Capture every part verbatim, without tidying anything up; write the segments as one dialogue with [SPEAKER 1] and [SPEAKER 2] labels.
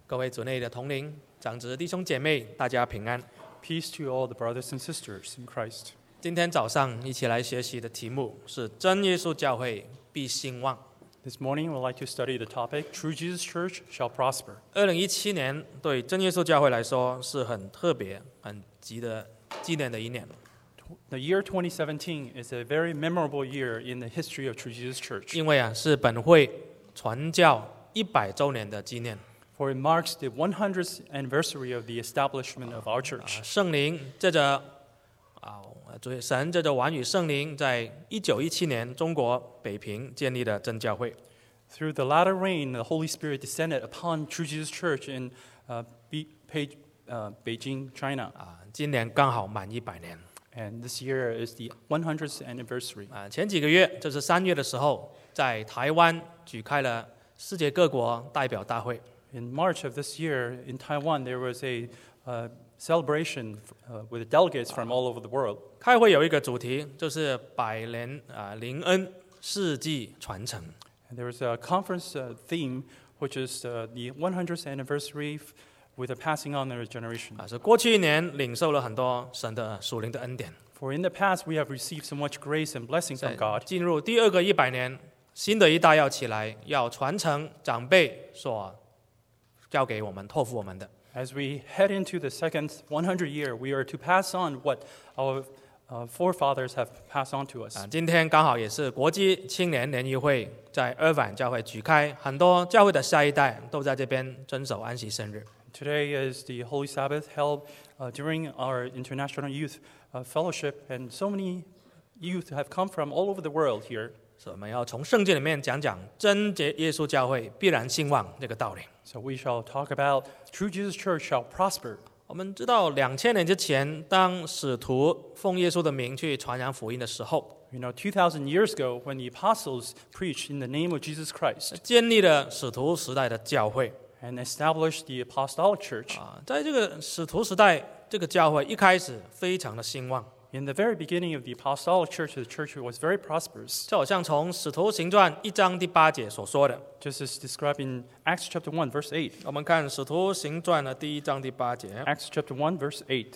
[SPEAKER 1] 各位主内的同龄长子弟兄姐妹，大家平安。
[SPEAKER 2] Peace to all the brothers and sisters in Christ.
[SPEAKER 1] 今天早上一起来学习的题目是真耶稣教会必兴旺。
[SPEAKER 2] This morning, we'd like to study the topic, True Jesus Church shall prosper.
[SPEAKER 1] 二零一七年对真耶稣教会来说是很特别、很值得纪念的一年。
[SPEAKER 2] The year twenty seventeen is a very memorable year in the history of True Jesus Church,
[SPEAKER 1] 因为啊是本会传教一百周年的纪念。
[SPEAKER 2] for it marks the one hundredth anniversary of the establishment of our
[SPEAKER 1] 啊
[SPEAKER 2] church.
[SPEAKER 1] 圣灵借着啊主神借着王与圣灵，在一九一七年中国北平建立了真教会。
[SPEAKER 2] Through the latter rain, the Holy Spirit descended upon True Jesus Church in uh, Be- Pei- uh, Beijing, China.
[SPEAKER 1] 啊，今年刚好满一百年。
[SPEAKER 2] And this year is the one hundredth anniversary.
[SPEAKER 1] 啊，前几个月就是三月的时候，在台湾举开了世界各国代表大会。
[SPEAKER 2] In March of this year, in Taiwan, there was a uh, celebration uh, with delegates from all over the world.
[SPEAKER 1] 开会有一个主题，就是百年啊灵恩世纪传承。
[SPEAKER 2] And there was a conference uh, theme, which is uh, the one hundredth anniversary f- with a passing on of a generation.
[SPEAKER 1] 啊，是过去一年领受了很多神的属灵的恩典。
[SPEAKER 2] For in the past, we have received so much grace and blessing
[SPEAKER 1] 在
[SPEAKER 2] from God.
[SPEAKER 1] 进入第二个一百年，新的一代要起来，要传承长辈所交给我们、托付我们的。
[SPEAKER 2] As we head into the second one hundred year, we are to pass on what our uh, forefathers have passed on to us.
[SPEAKER 1] 啊，今天刚好也是国际青年联谊会在二反教会举开，很多教会的下一代都在这边遵守安息生日。
[SPEAKER 2] Today is the Holy Sabbath held uh, during our International Youth uh, Fellowship, and so many youth have come from all over the world here.
[SPEAKER 1] 所以我们要从圣经里面讲讲真耶稣教会必然兴旺这个道理。
[SPEAKER 2] So we shall talk about True Jesus Church shall prosper.
[SPEAKER 1] 我们知道两千年之前，当使徒奉耶稣的名去传扬福音的时候，
[SPEAKER 2] You know, two thousand years ago, when the apostles preached in the name of Jesus Christ
[SPEAKER 1] 建立了使徒时代的教会。
[SPEAKER 2] and established the apostolic church,
[SPEAKER 1] 啊，在这个使徒时代，这个教会一开始非常的兴旺，
[SPEAKER 2] in the very beginning of the apostolic church, the church was very prosperous,
[SPEAKER 1] 就好像从使徒行传一章第八节所说的。
[SPEAKER 2] just as described in Acts chapter one, verse eight.
[SPEAKER 1] 我们看使徒行传的第一章第八节。
[SPEAKER 2] Acts chapter one, verse eight.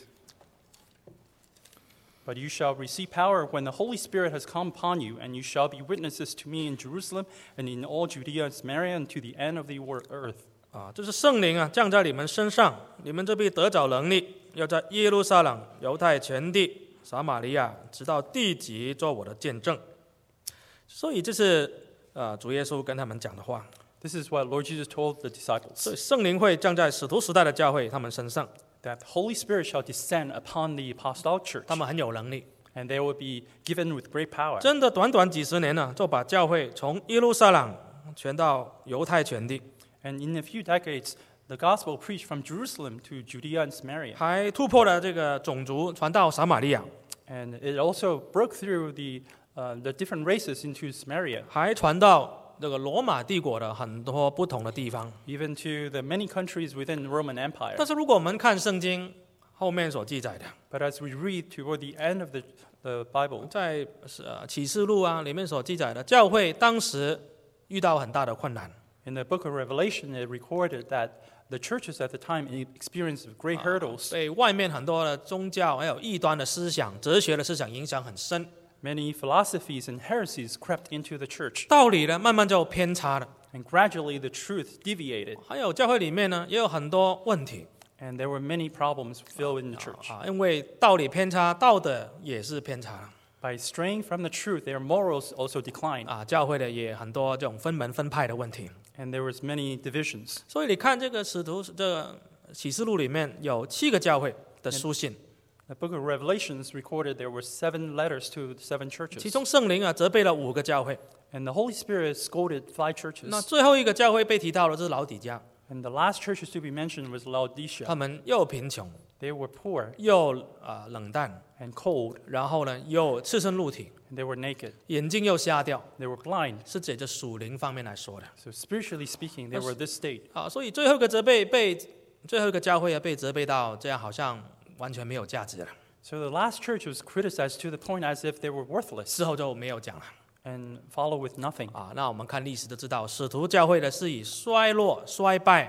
[SPEAKER 2] But you shall receive power when the Holy Spirit has come upon you, and you shall be witnesses to me in Jerusalem and in all Judea and Samaria and to the end of the wor- earth.
[SPEAKER 1] 啊，就是圣灵啊降在你们身上，你们这必得着能力，要在耶路撒冷、犹太全地、撒玛利亚，直到地极，做我的见证。所以这是呃主耶稣跟他们讲的话。
[SPEAKER 2] This is what Lord Jesus told the disciples,
[SPEAKER 1] 所以圣灵会降在使徒时代的教会他们身上，
[SPEAKER 2] that the Holy Spirit shall descend upon the apostolic church,
[SPEAKER 1] 他们很有能力。
[SPEAKER 2] and they will be given with great power.
[SPEAKER 1] 真的短短几十年呢，就把教会从耶路撒冷传到犹太全地，
[SPEAKER 2] And in a few decades, the gospel preached from Jerusalem to Judea and Samaria.
[SPEAKER 1] 还突破了这个种族，传到撒玛利亚，
[SPEAKER 2] And it also broke through the, uh, the different races into Samaria,
[SPEAKER 1] 还传到这个罗马帝国的很多不同的地方。
[SPEAKER 2] even to the many countries within the Roman Empire.
[SPEAKER 1] 但是如果我们看圣经后面所记载的，
[SPEAKER 2] But as we read toward the end of the, the Bible,
[SPEAKER 1] 在呃启示录啊里面所记载的，教会当时遇到很大的困难，
[SPEAKER 2] in the book of Revelation, it recorded that the churches at the time experienced great hurdles.
[SPEAKER 1] 被外面很多的宗教还有异端的思想、哲学的思想影响很深，
[SPEAKER 2] Many philosophies and heresies crept into the church,
[SPEAKER 1] 道理呢慢慢就偏差了。
[SPEAKER 2] and gradually the truth deviated,
[SPEAKER 1] 还有教会里面呢也有很多问题
[SPEAKER 2] and there were many problems filled in the church.
[SPEAKER 1] 啊，因为道理偏差，道德也是偏差了
[SPEAKER 2] By straying from the truth, their morals also declined,
[SPEAKER 1] 啊，教会的也很多这种分门分派的问题。
[SPEAKER 2] and there was many divisions.
[SPEAKER 1] 所以你看这个使徒这个启示录里面有七个教会的书信，
[SPEAKER 2] The book of Revelations recorded there were seven letters to the seven
[SPEAKER 1] 其
[SPEAKER 2] churches,
[SPEAKER 1] 中圣灵啊责备了五个教会，
[SPEAKER 2] and the Holy Spirit scolded five
[SPEAKER 1] 那
[SPEAKER 2] churches.
[SPEAKER 1] 最后一个教会被提到了，这是老底嘉，
[SPEAKER 2] And the last churches to be mentioned was Laodicea.
[SPEAKER 1] 他们又贫穷
[SPEAKER 2] They were poor
[SPEAKER 1] 又啊、冷淡，
[SPEAKER 2] and cold,
[SPEAKER 1] 然后呢又赤身露体，
[SPEAKER 2] and they were naked.
[SPEAKER 1] 眼睛又瞎掉，
[SPEAKER 2] They were blind.
[SPEAKER 1] 是指着属灵方面来说的
[SPEAKER 2] So spiritually speaking, they were this state.
[SPEAKER 1] 啊。所以最后一个责备被最后一个教会啊被责备到这样，好像完全没有价值了，
[SPEAKER 2] So the last church was criticized to the point as if they were worthless
[SPEAKER 1] 之后就没有讲了
[SPEAKER 2] and follow with nothing.
[SPEAKER 1] 啊。那我们看历史都知道，使徒教会的是以衰落、衰败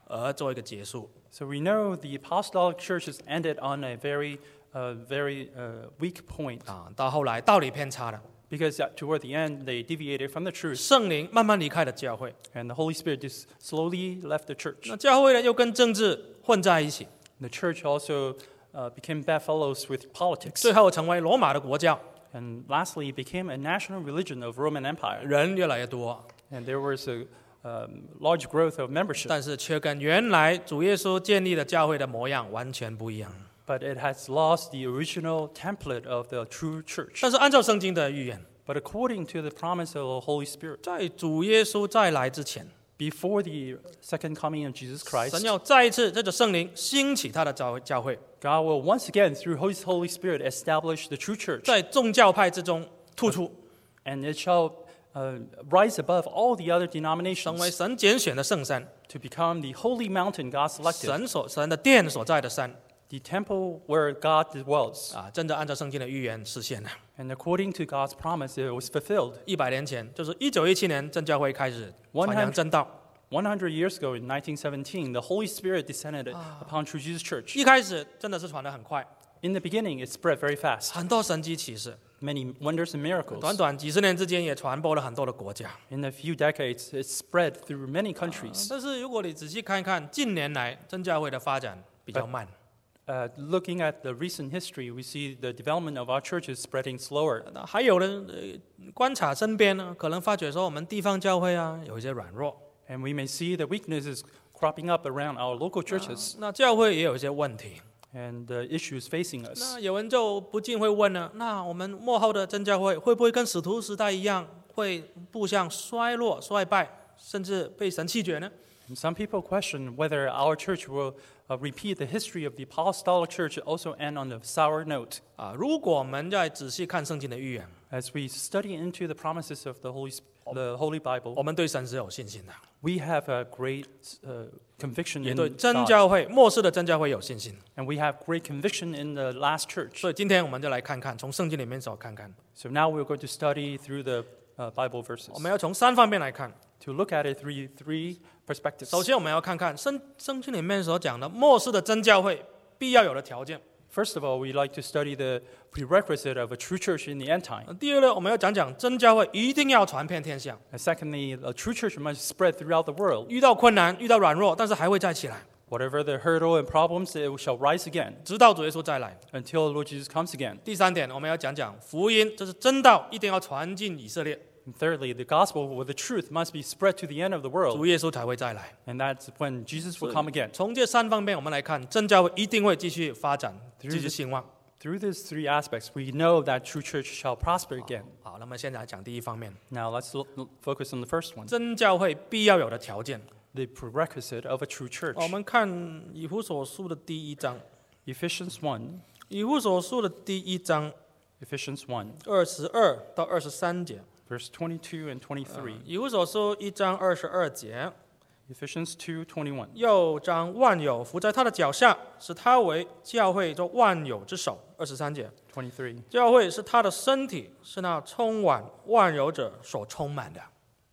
[SPEAKER 1] 而做一个结束。
[SPEAKER 2] So we know the apostolic church has ended on a very, uh, very uh, weak point
[SPEAKER 1] 啊，到后来道理偏差了，
[SPEAKER 2] because at- toward the end they deviated from the truth
[SPEAKER 1] 圣灵慢慢离开了教会，
[SPEAKER 2] and the Holy Spirit just slowly left the church.
[SPEAKER 1] 那教会呢又跟政治混在一起，
[SPEAKER 2] The church also uh, became bedfellows with politics
[SPEAKER 1] 最后成为罗马的国教，
[SPEAKER 2] and lastly became a national religion of Roman Empire.
[SPEAKER 1] 人越来越多，
[SPEAKER 2] And there was a um, large growth of membership,
[SPEAKER 1] 但是却跟原来主耶稣建立的教会的模样完全不一样。
[SPEAKER 2] but it has lost the original template of the true church.
[SPEAKER 1] 但是按照圣经的预言，
[SPEAKER 2] But according to the promise of the Holy Spirit,
[SPEAKER 1] 在主耶稣再来之前，
[SPEAKER 2] before the second coming of Jesus
[SPEAKER 1] 神
[SPEAKER 2] Christ,
[SPEAKER 1] 要再一次借着圣灵兴起他的教教会，
[SPEAKER 2] God will once again, through His Holy Spirit, establish the true church,
[SPEAKER 1] 在众教派之中突出，
[SPEAKER 2] and it shall uh, rise above all the other
[SPEAKER 1] 成
[SPEAKER 2] denominations
[SPEAKER 1] 为神拣选的圣山，
[SPEAKER 2] to become the holy mountain God selected,
[SPEAKER 1] 神所神的殿所在的山
[SPEAKER 2] the temple where God dwells.
[SPEAKER 1] 啊，真的按照圣经的预言实现了。
[SPEAKER 2] And according to God's promise, it was fulfilled.
[SPEAKER 1] 一百年前，就是一九一七年，真教会开始传扬真道。
[SPEAKER 2] one hundred years ago, in nineteen seventeen, the Holy Spirit descended upon True Jesus Church.
[SPEAKER 1] 一开始真的是传得很快，
[SPEAKER 2] In the beginning, it spread very fast,
[SPEAKER 1] 很多神迹奇事，
[SPEAKER 2] many wonders and miracles.
[SPEAKER 1] 短短几十年之间也传播了很多的国家。
[SPEAKER 2] In a few decades, it spread through many countries.
[SPEAKER 1] 但是如果你仔细看看，近年来真教会的发展比较慢。
[SPEAKER 2] Uh, looking at the recent history, we see the development of our church is spreading slower.
[SPEAKER 1] 那还有呢，呃观察身边呢，可能发觉说我们地方教会啊有一些软弱，
[SPEAKER 2] And we may see the weaknesses cropping up around our local churches
[SPEAKER 1] 那教会也有一些问题。
[SPEAKER 2] and the issues facing us.
[SPEAKER 1] 那有人就不禁会问呢，那我们末后的真教会会不会跟使徒时代一样，会步向衰落、衰败，甚至被神弃绝呢？
[SPEAKER 2] And some people question whether our church will uh, repeat the history of the apostolic church, also end on a sour note.
[SPEAKER 1] 啊，如果我们再仔细看圣经的预言，
[SPEAKER 2] As we study into the promises of the Holy, Sp- the Holy
[SPEAKER 1] 我
[SPEAKER 2] Bible,
[SPEAKER 1] 们对神是有信心的，
[SPEAKER 2] we have a great uh, conviction
[SPEAKER 1] 也
[SPEAKER 2] in
[SPEAKER 1] 对真
[SPEAKER 2] God,
[SPEAKER 1] 教会、末世的真教会有信心。
[SPEAKER 2] and we have great conviction in the last church.
[SPEAKER 1] 所以今天我们就来看看，从圣经里面所看看，
[SPEAKER 2] So now we're going to study through the uh, Bible verses
[SPEAKER 1] 我们要从三方面来看。
[SPEAKER 2] to look at it through three perspectives.
[SPEAKER 1] 首先，我们要看看圣圣经里面所讲的末世的真教会必要有的条件。
[SPEAKER 2] First of all, we like to study the prerequisite of a true church in the end time.
[SPEAKER 1] 第二呢，我们要讲讲真教会一定要传遍天下，
[SPEAKER 2] And secondly, a true church must spread throughout the world.
[SPEAKER 1] 遇到困难、遇到软弱，但是还会再起来，
[SPEAKER 2] Whatever the hurdle and problems, it shall rise again
[SPEAKER 1] 直到主耶稣再来。
[SPEAKER 2] until Lord Jesus comes again.
[SPEAKER 1] 第三点，我们要讲讲福音，这是真道，一定要传进以色列，
[SPEAKER 2] And thirdly, the gospel with the truth must be spread to the end of the world.
[SPEAKER 1] 主耶稣才会再来。
[SPEAKER 2] And that's when Jesus will come again.
[SPEAKER 1] 从这三方面，我们来看真教会一定会继续发展，继续兴旺。
[SPEAKER 2] Through these three aspects, we know that true church shall prosper again.
[SPEAKER 1] 好，那么现在来讲第一方面，
[SPEAKER 2] Now let's look, focus on the first one,
[SPEAKER 1] 真教会必要有的条件。
[SPEAKER 2] the prerequisite of a true church.
[SPEAKER 1] 我们看以弗所书的第一章，
[SPEAKER 2] Ephesians one,
[SPEAKER 1] 以弗所书的第一章
[SPEAKER 2] Ephesians one,
[SPEAKER 1] 二十二到二十三节。
[SPEAKER 2] verse twenty-two and twenty-three.
[SPEAKER 1] 以弗所书一章二十二节，
[SPEAKER 2] Ephesians two, twenty-one.
[SPEAKER 1] 又将万有伏在他的脚下，使他为教会做万有之首。二十三节，
[SPEAKER 2] twenty-three.
[SPEAKER 1] 教会是他的身体，是那充满万有者所充满的。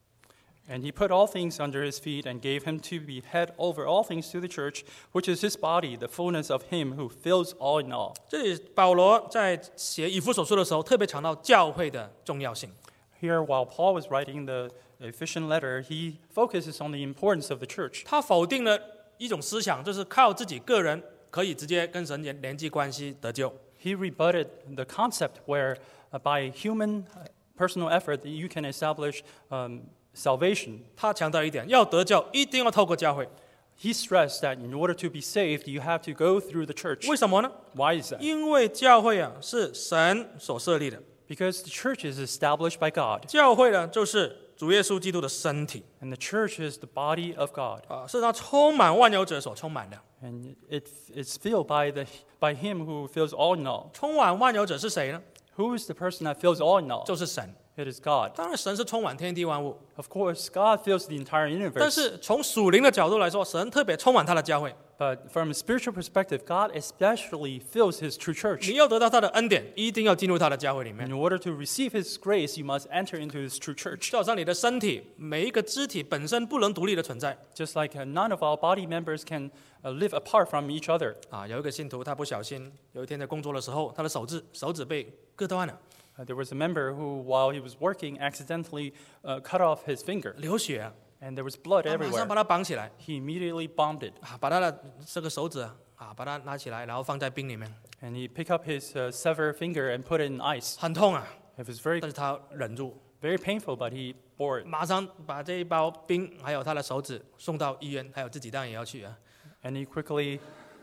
[SPEAKER 2] And he put all things under his feet and gave him to be head over all things to the church, which is his body, the fullness of him who fills all in all.
[SPEAKER 1] 这里保罗在写以弗所书的时候，特别强调教会的重要性。
[SPEAKER 2] Here, while Paul was writing the Ephesian letter, he focuses on the importance of the church.
[SPEAKER 1] 他否定了一种思想，就是靠自己个人可以直接跟神连连接关系得救。
[SPEAKER 2] He rebutted the concept where uh, by human uh, personal effort you can establish um, salvation.
[SPEAKER 1] 他强调一点，要得救一定要透过教会。
[SPEAKER 2] He stressed that in order to be saved, you have to go through the church.
[SPEAKER 1] 为什么呢？
[SPEAKER 2] Why is that?
[SPEAKER 1] 因为教会啊是神所设立的，
[SPEAKER 2] Because the church is established by God,
[SPEAKER 1] 教会呢就是主耶稣基督的身体
[SPEAKER 2] and the church is the body of God.
[SPEAKER 1] 啊，是他充满万有者所充满的。
[SPEAKER 2] And it, it's filled by, the, by Him who fills all in all.
[SPEAKER 1] 充满万有者是谁呢？
[SPEAKER 2] Who is the person that fills all in all?
[SPEAKER 1] 就是神。
[SPEAKER 2] It is God.
[SPEAKER 1] 当然，神是充满天地万物，
[SPEAKER 2] Of course, God fills the entire
[SPEAKER 1] 但
[SPEAKER 2] universe.
[SPEAKER 1] 是从属灵的角度来说，神特别充满他的教会。
[SPEAKER 2] But from a spiritual perspective, God especially fills His true church.
[SPEAKER 1] 你要得到他的恩典，一定要进入他的教会里面
[SPEAKER 2] In。order to receive His grace, you must enter into His true church.
[SPEAKER 1] 就好像你的身体，每一个肢体本身不能独立的存在
[SPEAKER 2] Just like uh, none of our body members can uh, live apart from each other.
[SPEAKER 1] 啊。有一个信徒，他不小心有一天在工作的时候，他的手指手指被割断了，
[SPEAKER 2] Uh, there was a member who, while he was working, accidentally uh, cut off his finger,
[SPEAKER 1] 流血啊，
[SPEAKER 2] and there was blood
[SPEAKER 1] 他马
[SPEAKER 2] everywhere.
[SPEAKER 1] 上把他绑起来
[SPEAKER 2] He immediately bombed it,
[SPEAKER 1] 啊，把他的这个手指啊，啊把它拿起来，然后放在冰里面，
[SPEAKER 2] and he picked up his uh, severed finger and put it in ice.
[SPEAKER 1] 很痛啊，
[SPEAKER 2] It was very,
[SPEAKER 1] 但是他忍住，
[SPEAKER 2] very painful, but he bore it.
[SPEAKER 1] 马上把这一包冰还有他的手指送到医院，还有自己当然也要去啊。
[SPEAKER 2] And he quickly,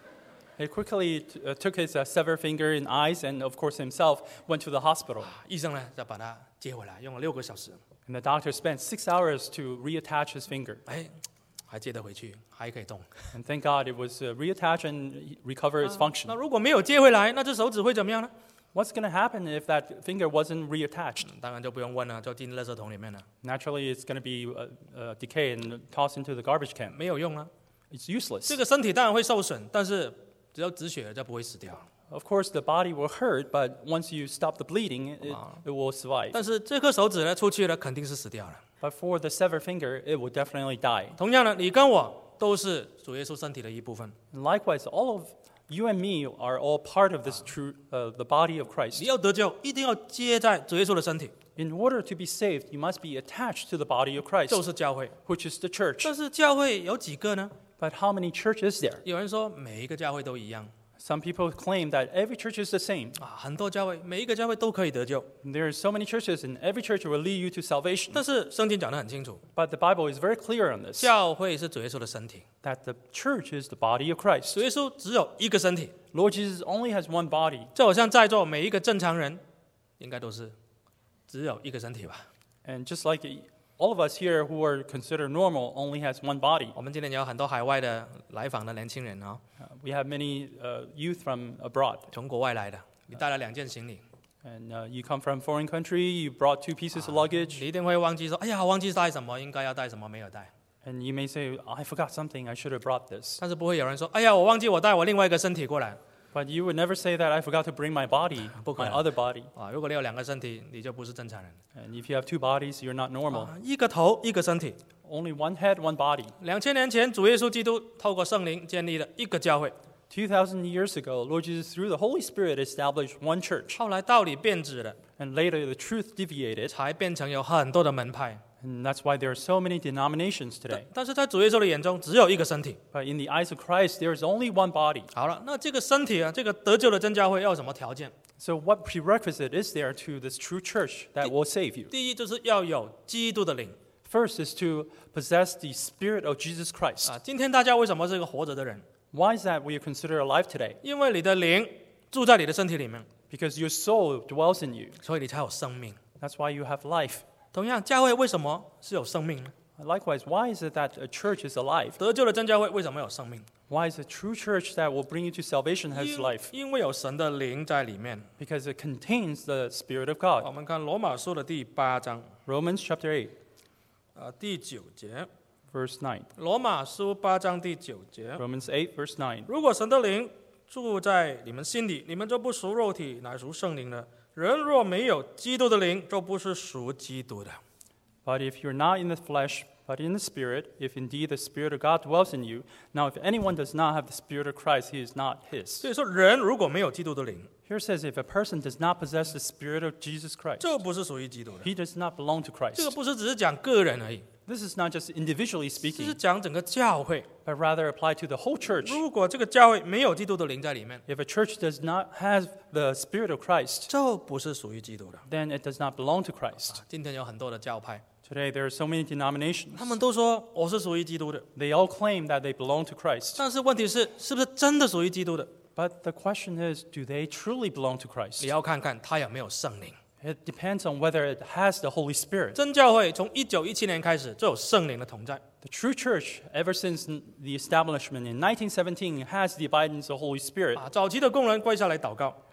[SPEAKER 2] he quickly t- uh, took his uh, severed finger in ice, and of course himself went to the hospital.
[SPEAKER 1] 医生呢，再把他接回来，用了六个小时，
[SPEAKER 2] And the doctor spent six hours to reattach his finger.
[SPEAKER 1] 哎，还接得回去，还可以动。
[SPEAKER 2] And thank God it was uh, reattached and recover its
[SPEAKER 1] 那
[SPEAKER 2] function.
[SPEAKER 1] 如果没有接回来，那这手指会怎么样呢？
[SPEAKER 2] What's going to happen if that finger wasn't reattached?
[SPEAKER 1] 当然就不用问了，就进垃圾桶里面了，
[SPEAKER 2] Naturally, it's going to be uh, uh, decay and tossed into the garbage can.
[SPEAKER 1] 没有用啊。
[SPEAKER 2] It's useless.
[SPEAKER 1] 这个身体当然会受损，但是只要止血就不会死掉。
[SPEAKER 2] Of course, the body will hurt, but once you stop the bleeding, it, it will survive.
[SPEAKER 1] 但是这颗手指呢，出去了肯定是死掉了。
[SPEAKER 2] But for the severed finger, it will definitely die.
[SPEAKER 1] 同样的，你跟我都是主耶稣身体的一部分。
[SPEAKER 2] And likewise, all of you and me are all part of this true, uh, the body of
[SPEAKER 1] 你
[SPEAKER 2] Christ.
[SPEAKER 1] 要得救，一定要接在主耶稣的身体，
[SPEAKER 2] In order to be saved, you must be attached to the body of Christ,
[SPEAKER 1] 就是教会。
[SPEAKER 2] which is the church.
[SPEAKER 1] 但是教会有几个呢？
[SPEAKER 2] But how many churches is there?
[SPEAKER 1] 有人说每一个教会都一样
[SPEAKER 2] Some people claim that every church is the same.
[SPEAKER 1] 啊，很多教会，每一个教会都可以得救。
[SPEAKER 2] There are so many churches, and every church will lead you to salvation.
[SPEAKER 1] 但是圣经讲得很清楚，
[SPEAKER 2] But the Bible is very clear on this,
[SPEAKER 1] 教会是主耶稣的身体，
[SPEAKER 2] that the church is the body of Christ.
[SPEAKER 1] 主耶稣只有一个身体。
[SPEAKER 2] Lord Jesus only has one body.
[SPEAKER 1] 就好像在座每一个正常人，应该都是只有一个身体吧。
[SPEAKER 2] And just like all of us here who are considered normal only has one body.
[SPEAKER 1] 我们今天有很多海外的来访的年轻人啊、
[SPEAKER 2] Uh, we have many uh, youth from abroad.
[SPEAKER 1] 从国外来的，你带了两件行李，
[SPEAKER 2] And uh, you come from a foreign country, you brought two pieces of luggage,
[SPEAKER 1] 你一定会忘记说，哎呀，忘记带什么，应该要带什么，没有带。
[SPEAKER 2] and you may say, I forgot something, I should have brought this.
[SPEAKER 1] 但是不会有人说，哎呀，我忘记我带我另外一个身体过来
[SPEAKER 2] But you would never say that I forgot to bring my body,
[SPEAKER 1] 不可
[SPEAKER 2] my
[SPEAKER 1] 能。
[SPEAKER 2] other body.
[SPEAKER 1] 啊。如果你有两个身体，你就不是正常人。
[SPEAKER 2] And if you have two bodies, you're not normal.
[SPEAKER 1] 啊一个头，一个身体。
[SPEAKER 2] Only one head, one body.
[SPEAKER 1] 两千年前，主耶稣基督透过圣灵建立了一个教会，
[SPEAKER 2] Two thousand years ago, Lord Jesus, through the Holy Spirit, established one church.
[SPEAKER 1] 后来道理变质了，
[SPEAKER 2] And later, the truth deviated.
[SPEAKER 1] 才变成有很多的门派。
[SPEAKER 2] And that's why there are so many denominations
[SPEAKER 1] 但
[SPEAKER 2] today.
[SPEAKER 1] 但是在主耶稣的眼中，只有一个身体。
[SPEAKER 2] But in the eyes of Christ, there is only one body.
[SPEAKER 1] 好了，那这个身体啊，这个得救的真教会要有什么条件？
[SPEAKER 2] So, what prerequisite is there to this true church that will save you?
[SPEAKER 1] 第一就是要有基督的灵
[SPEAKER 2] First is to possess the Spirit of Jesus Christ.
[SPEAKER 1] 啊。今天大家为什么是一个活着的人？
[SPEAKER 2] Why is that we are considered alive today?
[SPEAKER 1] 因为你的灵住在你的身体里面，
[SPEAKER 2] Because your soul dwells in you.
[SPEAKER 1] 所以你才有生命。
[SPEAKER 2] That's why you have life.
[SPEAKER 1] 同样，教会为什么是有生命呢？
[SPEAKER 2] Likewise, why is it that a church is alive?
[SPEAKER 1] 得救的真教会为什么有生命？
[SPEAKER 2] Why is a true church that will bring you to salvation has
[SPEAKER 1] 因
[SPEAKER 2] life?
[SPEAKER 1] 因为有神的灵在里面。
[SPEAKER 2] Because it contains the Spirit of
[SPEAKER 1] 我
[SPEAKER 2] God.
[SPEAKER 1] 们看罗马书的第八章
[SPEAKER 2] Romans chapter eight,
[SPEAKER 1] 啊第九节，
[SPEAKER 2] verse nine.
[SPEAKER 1] 罗马书八章第九节。
[SPEAKER 2] Romans eight, verse nine.
[SPEAKER 1] 如果神的灵住在你们心里，你们就不属肉体，乃属圣灵的。人若没有基督的灵，就不是属基督的。
[SPEAKER 2] But if you're not in the flesh, but in the Spirit, if indeed the Spirit of God dwells in you, now if anyone does not have the Spirit of Christ, he is not his.
[SPEAKER 1] 所以说，人如果没有基督的灵，
[SPEAKER 2] Here it says, if a person does not possess the Spirit of Jesus Christ,
[SPEAKER 1] 就不是属于基督的。
[SPEAKER 2] he does not belong to
[SPEAKER 1] 这个
[SPEAKER 2] Christ.
[SPEAKER 1] 不是只是讲个人而已，
[SPEAKER 2] This is not just individually
[SPEAKER 1] 这是
[SPEAKER 2] speaking,
[SPEAKER 1] 讲整个教会。
[SPEAKER 2] but rather apply to the whole church.
[SPEAKER 1] 如果这个教会没有基督的灵在里面，
[SPEAKER 2] If a church does not have the Spirit of Christ,
[SPEAKER 1] 就不是属于基督的。
[SPEAKER 2] then it does not belong to Christ.
[SPEAKER 1] 今天有很多的教派，
[SPEAKER 2] Today, there are so many denominations.
[SPEAKER 1] 他们都说我是属于基督的，
[SPEAKER 2] They all claim that they belong to Christ.
[SPEAKER 1] 但是问题是，是不是真的属于基督的？
[SPEAKER 2] But the question is, do they truly belong to Christ?
[SPEAKER 1] 你要看看他有没有圣灵。
[SPEAKER 2] It depends on whether it has the Holy Spirit.
[SPEAKER 1] 真教会从一九一七年开始就有圣灵的同在，
[SPEAKER 2] The true church, ever since the establishment in nineteen seventeen, has the abidance of the Holy Spirit.
[SPEAKER 1] 啊，早期的工人跪下来祷告，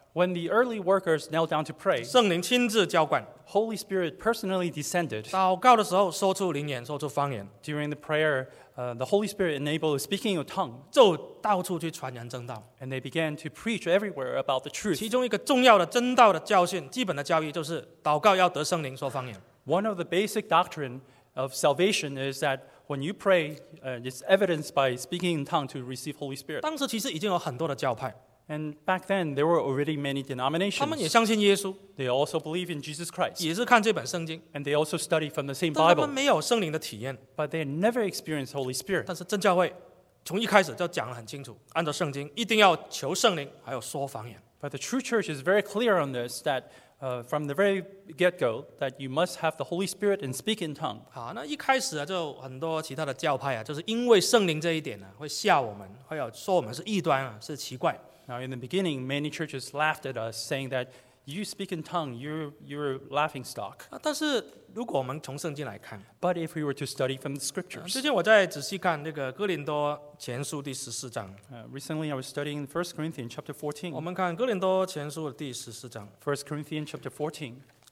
[SPEAKER 2] When the early workers knelt down to pray,
[SPEAKER 1] 圣灵亲自浇灌，
[SPEAKER 2] Holy Spirit personally descended.
[SPEAKER 1] 祷告的时候说出灵言，说出方言，
[SPEAKER 2] During the prayer, uh, the Holy Spirit enabled speaking of tongue,
[SPEAKER 1] 就到处去传扬真道。
[SPEAKER 2] and they began to preach everywhere about the truth.
[SPEAKER 1] 其中一个重要的真道的教训，基本的教义就是祷告要得圣灵说方言。
[SPEAKER 2] One of the basic doctrine of salvation is that when you pray, uh, it's evidenced by speaking in tongue to receive Holy Spirit.
[SPEAKER 1] 当时其实已经有很多的教派，
[SPEAKER 2] And back then, there were already many
[SPEAKER 1] 他们也
[SPEAKER 2] denominations.
[SPEAKER 1] 相信耶稣，
[SPEAKER 2] They also believe in Jesus Christ,
[SPEAKER 1] 也是看这本圣经，
[SPEAKER 2] and they also study from the same
[SPEAKER 1] 但他们
[SPEAKER 2] Bible,
[SPEAKER 1] 没有圣灵的体验。
[SPEAKER 2] but they never experienced Holy Spirit.
[SPEAKER 1] 但是真教会从一开始就讲得很清楚，按照圣经一定要求圣灵，还有说方言。
[SPEAKER 2] But the true church is very clear on this, that uh, from the very get-go, that you must have the Holy Spirit and speak in tongue.
[SPEAKER 1] 好，那一开始啊，就很多其他的教派啊，就是因为圣灵这一点呢、啊，会吓我们，会有说我们是异端啊，是奇怪。
[SPEAKER 2] Now, in the beginning, many churches laughed at us, saying that you speak in tongue, you're, you're a laughing stock.
[SPEAKER 1] 啊，但是如果我们从圣经来看，
[SPEAKER 2] But if we were to study from the
[SPEAKER 1] 啊
[SPEAKER 2] scriptures,
[SPEAKER 1] 最近我在仔细看那个哥林多前书第十四章，
[SPEAKER 2] uh, recently I was studying First Corinthians chapter
[SPEAKER 1] 我
[SPEAKER 2] fourteen.
[SPEAKER 1] 们看哥林多前书的第十四章，
[SPEAKER 2] First Corinthians chapter fourteen,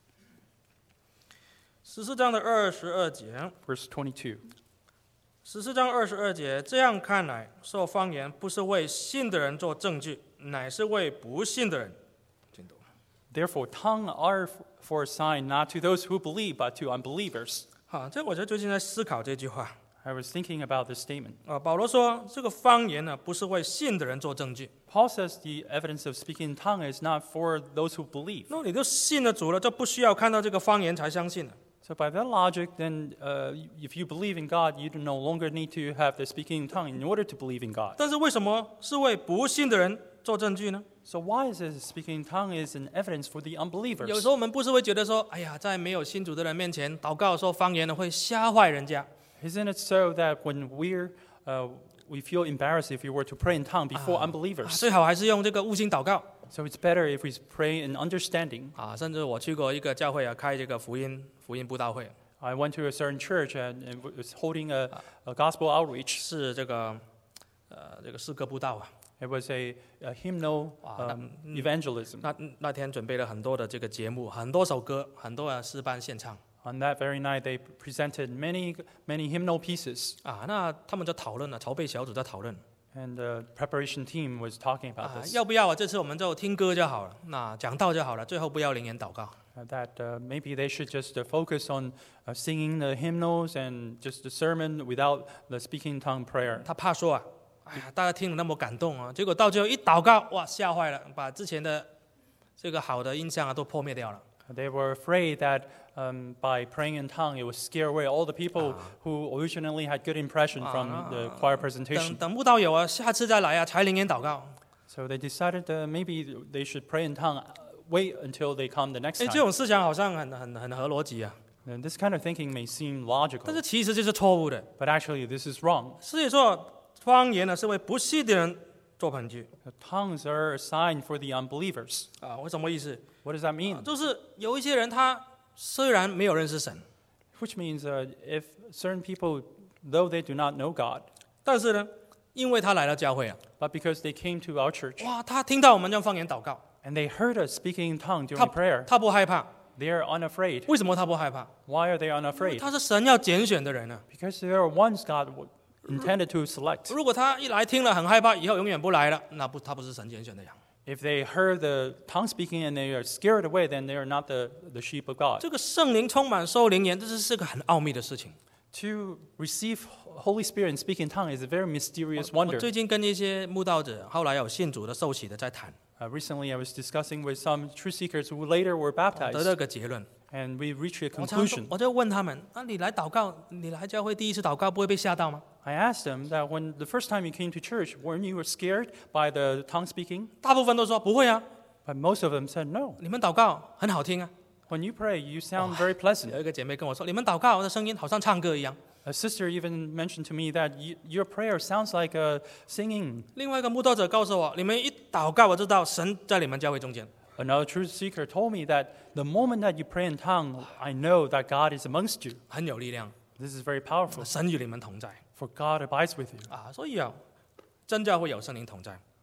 [SPEAKER 1] 十四章的二十二节，
[SPEAKER 2] verse twenty-two.
[SPEAKER 1] 十四章二十二节，这样看来，说方言不是为信的人做证据，乃是为不信的人。请读。
[SPEAKER 2] Therefore, tongue are for a sign not to those who believe, but to unbelievers.
[SPEAKER 1] 好，这我就最近在思考这句话
[SPEAKER 2] I was thinking about this statement.
[SPEAKER 1] 啊。保罗说，这个方言呢，不是为信的人做证据。
[SPEAKER 2] Paul says the evidence of speaking in tongue is not for those who believe.
[SPEAKER 1] 那你就信了主了，就不需要看到这个方言才相信了。
[SPEAKER 2] So by that logic, then uh, if you believe in God, you no longer need to have the speaking in tongue in order to believe in God.
[SPEAKER 1] 但是为什么是为不信的人做证据呢？
[SPEAKER 2] So why is it speaking in tongue is an evidence for the
[SPEAKER 1] 有
[SPEAKER 2] unbelievers?
[SPEAKER 1] 时候我们不是会觉得说，哎呀，在没有信主的人面前祷告说方言呢，会吓坏人家。
[SPEAKER 2] Isn't it so that when we're uh, we feel embarrassed if we were to pray in tongue before
[SPEAKER 1] 啊
[SPEAKER 2] unbelievers?
[SPEAKER 1] 最好还是用这个悟性祷告
[SPEAKER 2] So it's better if we pray in understanding.
[SPEAKER 1] 啊。甚至我去过一个教会啊，开这个福音福音布道会，
[SPEAKER 2] I went to a certain church and, and was holding a, a gospel outreach.
[SPEAKER 1] 是这个呃这个诗歌布道啊。
[SPEAKER 2] It was a, a hymnal um, evangelism.
[SPEAKER 1] 那那天准备了很多的这个节目，很多首歌，很多的诗班献唱
[SPEAKER 2] On that very night, they presented many, many hymnal pieces,
[SPEAKER 1] 啊。那他们就讨论了，筹备小组在讨论
[SPEAKER 2] and the preparation team was talking about
[SPEAKER 1] 啊，
[SPEAKER 2] this.
[SPEAKER 1] 要不要啊？这次我们就听歌就好了，那讲道就好了，最后不要灵言祷告。
[SPEAKER 2] Uh, that uh, maybe they should just uh, focus on uh, singing the hymnals and just the sermon without the speaking in tongue prayer.
[SPEAKER 1] 他怕说啊，哎呀，大家听了那么感动啊，结果到最后一祷告，哇，吓坏了，把之前的这个好的印象啊都破灭掉了。
[SPEAKER 2] They were afraid that um, by praying in tongue, it would scare away all the people who originally had good impression from the choir
[SPEAKER 1] 等
[SPEAKER 2] presentation.
[SPEAKER 1] 等慕道友啊，下次再来啊，才灵言祷告。
[SPEAKER 2] So they decided uh, maybe they should pray in tongue, uh, wait until they come the next
[SPEAKER 1] 哎，这
[SPEAKER 2] time.
[SPEAKER 1] 种思想好像很很很合逻辑啊，
[SPEAKER 2] And this kind of thinking may seem
[SPEAKER 1] 但
[SPEAKER 2] logical,
[SPEAKER 1] 是其实这是错误的。
[SPEAKER 2] but actually this is wrong.
[SPEAKER 1] 所以说，方言呢是为不信的人做凭据
[SPEAKER 2] The tongues are a sign for the unbelievers.
[SPEAKER 1] 啊。我什么意思？
[SPEAKER 2] What does that mean?
[SPEAKER 1] 就是有一些人他虽然没有认识神，
[SPEAKER 2] Which means uh, if certain people, though they do not know God,
[SPEAKER 1] 但是呢，因为他来到教会啊，
[SPEAKER 2] but because they came to our church
[SPEAKER 1] 哇，他听到我们用方言祷告，
[SPEAKER 2] and they heard us speaking in tongue during
[SPEAKER 1] 他
[SPEAKER 2] prayer,
[SPEAKER 1] 他不害怕。
[SPEAKER 2] they are unafraid.
[SPEAKER 1] 为什么他不害怕？
[SPEAKER 2] Why are they
[SPEAKER 1] 因为
[SPEAKER 2] unafraid?
[SPEAKER 1] 他是神要拣选的人啊。
[SPEAKER 2] Because they are ones God w- intended to select.
[SPEAKER 1] 如果他一来听了很害怕，以后永远不来了，那不他不是神拣选的羊。
[SPEAKER 2] If they heard the tongue speaking and they are scared away, then they are not the, the sheep of God.
[SPEAKER 1] 这个圣灵充满受灵言，这是是个很奥秘的事情。
[SPEAKER 2] To receive Holy Spirit and speak in tongue is a very mysterious
[SPEAKER 1] 我
[SPEAKER 2] wonder.
[SPEAKER 1] 最近跟一些慕道者，后来有信主的、受洗的在谈，
[SPEAKER 2] Uh, recently, I was discussing with some truth seekers who later were
[SPEAKER 1] 得
[SPEAKER 2] baptized,
[SPEAKER 1] 到一个结论。
[SPEAKER 2] and we reached a
[SPEAKER 1] 我常
[SPEAKER 2] conclusion.
[SPEAKER 1] 我就问他们：啊，你来祷告，你来教会第一次祷告，不会被吓到吗？
[SPEAKER 2] I asked them that when the first time you came to church, weren't you scared by the tongue speaking?
[SPEAKER 1] 大部分都说不会啊，
[SPEAKER 2] But most of them said no.
[SPEAKER 1] 你们祷告很好听啊。
[SPEAKER 2] When you pray, you sound very pleasant.
[SPEAKER 1] 有一个姐妹跟我说，你们祷告的声音好像唱歌一样。
[SPEAKER 2] A sister even mentioned to me that you, your prayer sounds like uh, singing.
[SPEAKER 1] 另外一个慕道者告诉我，你们一祷告，我知道神在你们教会中间。
[SPEAKER 2] Another truth seeker told me that the moment that you pray in tongue, I know that God is amongst you.
[SPEAKER 1] 很有力量，
[SPEAKER 2] This is very powerful,
[SPEAKER 1] 神与你们同在
[SPEAKER 2] for God abides with you.
[SPEAKER 1] 啊！所以啊，真教会有圣灵同在，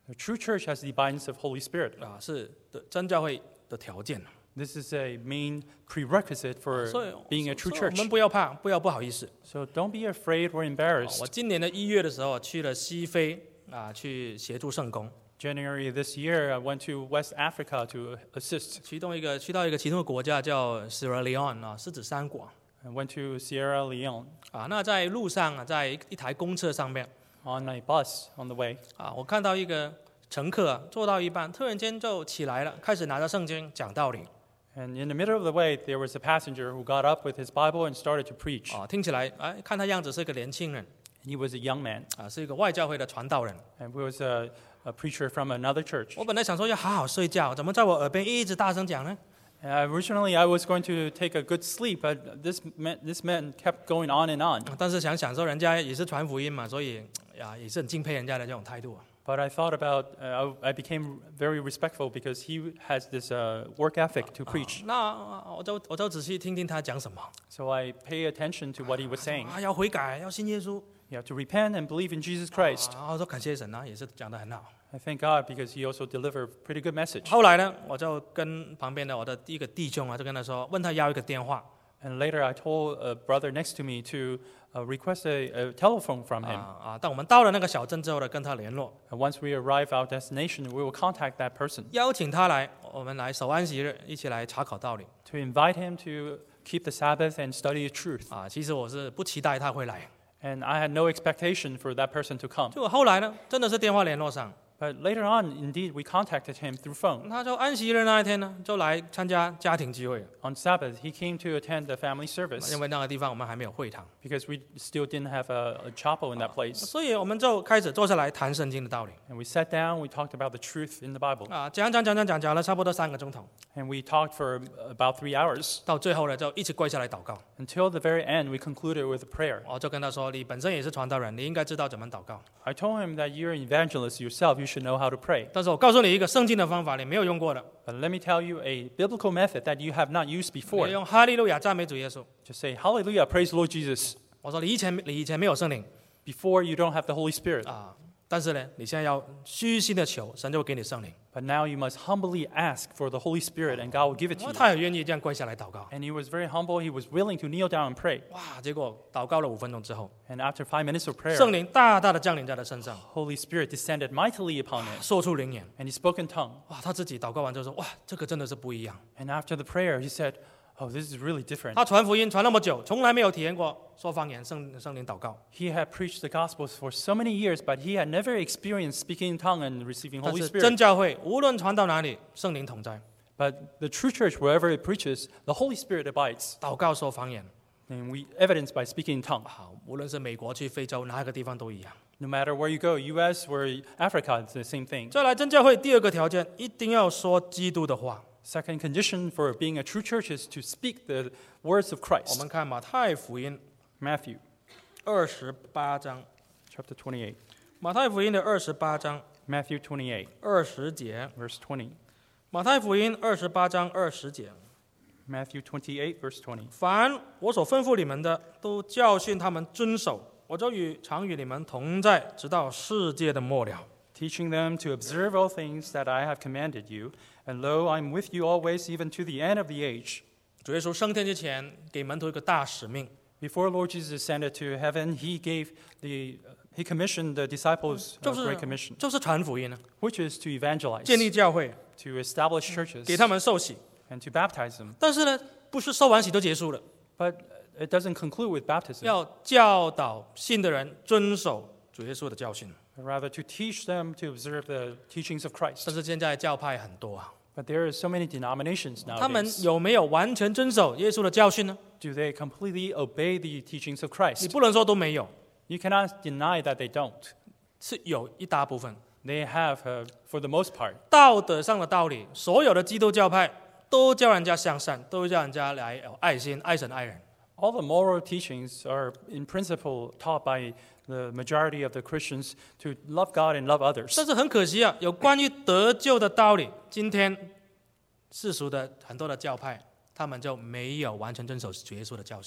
[SPEAKER 2] The true church has the abidance of Holy Spirit.
[SPEAKER 1] 啊，是的真教会的条件。
[SPEAKER 2] This is a main prerequisite for
[SPEAKER 1] 所以
[SPEAKER 2] being a true
[SPEAKER 1] 所以我
[SPEAKER 2] church.
[SPEAKER 1] 们不要怕，不要不好意思。
[SPEAKER 2] So don't be afraid or
[SPEAKER 1] 啊
[SPEAKER 2] embarrassed.
[SPEAKER 1] 我今年的一月的时候去了西非啊，去协助圣工，
[SPEAKER 2] January this year, I went to West Africa to assist.
[SPEAKER 1] 其中一个去到一个其中的国家叫 Sierra Leone 啊，狮子山国
[SPEAKER 2] I went to Sierra Leone
[SPEAKER 1] 啊。那在路上啊，在一一台公车上面
[SPEAKER 2] on a bus on the way.
[SPEAKER 1] 啊，我看到一个乘客啊，坐到一半，突然间就起来了，开始拿着圣经讲道理
[SPEAKER 2] And in the middle of the way, there was a passenger who got up with his Bible and started to preach.
[SPEAKER 1] 啊，听起来哎，看他样子是个年轻人
[SPEAKER 2] And he was a young man,
[SPEAKER 1] 啊，是一个外教会的传道人。
[SPEAKER 2] and he was a, a preacher from another church.
[SPEAKER 1] 我本来想说要好好睡觉，怎么在我耳边一直大声讲呢？
[SPEAKER 2] And originally, I was going to take a good sleep, but this man, this man kept going on and on.
[SPEAKER 1] 但是想想说人家也是传福音嘛，所以呀也是很敬佩人家的这种态度啊。
[SPEAKER 2] But I thought about, uh, I I became very respectful because he has this uh, work ethic to preach.
[SPEAKER 1] 那啊我就我就仔细听听他讲什么
[SPEAKER 2] So I pay attention to what he was saying.
[SPEAKER 1] 啊，要悔改，要信耶稣
[SPEAKER 2] You have to repent and believe in Jesus Christ.
[SPEAKER 1] 啊。我说感谢神啊，也是讲得很好。
[SPEAKER 2] I thank God because he also delivered a pretty good message.
[SPEAKER 1] 后来呢，我就跟旁边的我的第一个弟兄啊，就跟他说，问他要一个电话
[SPEAKER 2] And later I told a brother next to me to uh, request a, a telephone from
[SPEAKER 1] 啊
[SPEAKER 2] him.
[SPEAKER 1] 啊。当我们到了那个小镇之后呢，跟他联络，
[SPEAKER 2] And once we arrive our destination, we will contact that person
[SPEAKER 1] 邀请他来，我们来守安息日，一起来查考道理
[SPEAKER 2] to invite him to keep the Sabbath and study the truth.
[SPEAKER 1] 啊。其实我是不期待他会来，
[SPEAKER 2] And I had no expectation for that person to come.
[SPEAKER 1] 结果后来呢，真的是电话联络上，
[SPEAKER 2] But later on, indeed, we contacted him through phone.
[SPEAKER 1] 他就安息日那一天呢，就来参加家庭聚会，
[SPEAKER 2] On Sabbath, he came to attend the family service
[SPEAKER 1] 因为那个地方我们还没有会堂，
[SPEAKER 2] because we still didn't have a, a chapel in that place.
[SPEAKER 1] 所以我们就开始坐下来谈圣经的道理
[SPEAKER 2] And we sat down, we talked about the truth in the Bible.
[SPEAKER 1] 啊，讲讲讲讲讲讲了差不多三个钟头，
[SPEAKER 2] And we talked for about three hours.
[SPEAKER 1] 到最后呢，就一起跪下来祷告。
[SPEAKER 2] Until the very end, we concluded with a prayer.
[SPEAKER 1] 我就跟他说：“你本身也是传道人，你应该知道怎么祷告。
[SPEAKER 2] I told him that you're an evangelist yourself, you should know how to pray.
[SPEAKER 1] 但是我告诉你一个圣经的方法，你没有用过的，
[SPEAKER 2] But let me tell you a biblical method that you have not used
[SPEAKER 1] 你
[SPEAKER 2] before.
[SPEAKER 1] 用哈利路亚赞美主耶稣。
[SPEAKER 2] Just say, Hallelujah, praise the Lord Jesus.
[SPEAKER 1] 我说你以前你以前没有圣灵
[SPEAKER 2] Before, you don't have the Holy Spirit.
[SPEAKER 1] 啊，但是呢，你现在要虚心的求，神就会给你圣灵。
[SPEAKER 2] But now you must humbly ask for the Holy Spirit, and God will give it to
[SPEAKER 1] 哇，
[SPEAKER 2] you.
[SPEAKER 1] 他也愿意这样跪下来祷告。
[SPEAKER 2] And he was very humble. He was willing to kneel down and pray.
[SPEAKER 1] 哇，结果祷告了五分钟之后，
[SPEAKER 2] And after five minutes of prayer,
[SPEAKER 1] 圣灵大大的降临在他身上，
[SPEAKER 2] Holy Spirit descended mightily upon him,
[SPEAKER 1] 说出灵言。
[SPEAKER 2] and he spoke in tongue.
[SPEAKER 1] 哇，他自己祷告完就说：哇，这个真的是不一样。
[SPEAKER 2] And after the prayer, he said, oh, this is really different.
[SPEAKER 1] 他传福音传那么久，从来没有体验过说方言、圣圣灵祷告。
[SPEAKER 2] He had preached the Gospels for so many years, but he had never experienced speaking in tongue and receiving
[SPEAKER 1] 但
[SPEAKER 2] Holy
[SPEAKER 1] 是
[SPEAKER 2] Spirit.
[SPEAKER 1] 真教会无论传到哪里，圣灵同在，
[SPEAKER 2] But the true church, wherever it preaches, the Holy Spirit abides.
[SPEAKER 1] 祷告说方言。
[SPEAKER 2] And we evidence by speaking in tongue.
[SPEAKER 1] 好，无论是美国去非洲哪一个地方都一样。
[SPEAKER 2] No matter where you go, U S or Africa, it's the same thing.
[SPEAKER 1] 再来，真教会第二个条件，一定要说基督的话。
[SPEAKER 2] Second condition for being a true church is to speak the words of
[SPEAKER 1] 我
[SPEAKER 2] Christ.
[SPEAKER 1] 们看马太福音
[SPEAKER 2] Matthew
[SPEAKER 1] 二十八章，
[SPEAKER 2] chapter twenty-eight.
[SPEAKER 1] 马太福音的二十八章
[SPEAKER 2] Matthew twenty-eight,
[SPEAKER 1] 二十节，
[SPEAKER 2] verse twenty.
[SPEAKER 1] 马太福音二十八章二十节。
[SPEAKER 2] Matthew twenty-eight, verse twenty.
[SPEAKER 1] 凡我所吩咐你们的，都教训他们遵守，我就与常与你们同在，直到世界的末了。
[SPEAKER 2] Teaching them to observe all things that I have commanded you, and lo, I am with you always, even to the end of the age.
[SPEAKER 1] 主耶稣升天之前，给门徒一个大使命，
[SPEAKER 2] Before Lord Jesus ascended to heaven, he gave the he commissioned the disciples
[SPEAKER 1] 就
[SPEAKER 2] a
[SPEAKER 1] 是
[SPEAKER 2] great commission,
[SPEAKER 1] 就是传福音呢，
[SPEAKER 2] which is to evangelize,
[SPEAKER 1] 建立教会，
[SPEAKER 2] to establish churches,
[SPEAKER 1] 给他们受洗。
[SPEAKER 2] and to baptize them.
[SPEAKER 1] 但是呢，不是受完洗就结束了，
[SPEAKER 2] But it doesn't conclude with baptism,
[SPEAKER 1] 要教导信的人遵守主耶稣的教训。
[SPEAKER 2] but rather to teach them to observe the teachings of
[SPEAKER 1] 但
[SPEAKER 2] Christ.
[SPEAKER 1] 是现在教派很多啊，
[SPEAKER 2] But there are so many denominations
[SPEAKER 1] 他们
[SPEAKER 2] nowadays.
[SPEAKER 1] 有没有完全遵守耶稣的教训呢？
[SPEAKER 2] Do they completely obey the teachings of
[SPEAKER 1] 你
[SPEAKER 2] Christ?
[SPEAKER 1] 不能说都没有，
[SPEAKER 2] You cannot deny that they don't.
[SPEAKER 1] 是有一大部分
[SPEAKER 2] They have, uh, for the most part.
[SPEAKER 1] 道德上的道理，所有的基督教派都教人家向善，都教人家来有爱心、爱神、爱人。
[SPEAKER 2] All the moral teachings are, in principle, taught by the majority of the Christians to love God and love others.
[SPEAKER 1] 但是很可惜啊，有关于得救的道理，今天世俗的很多的教派，他们就没有完全遵守主耶稣的教训了。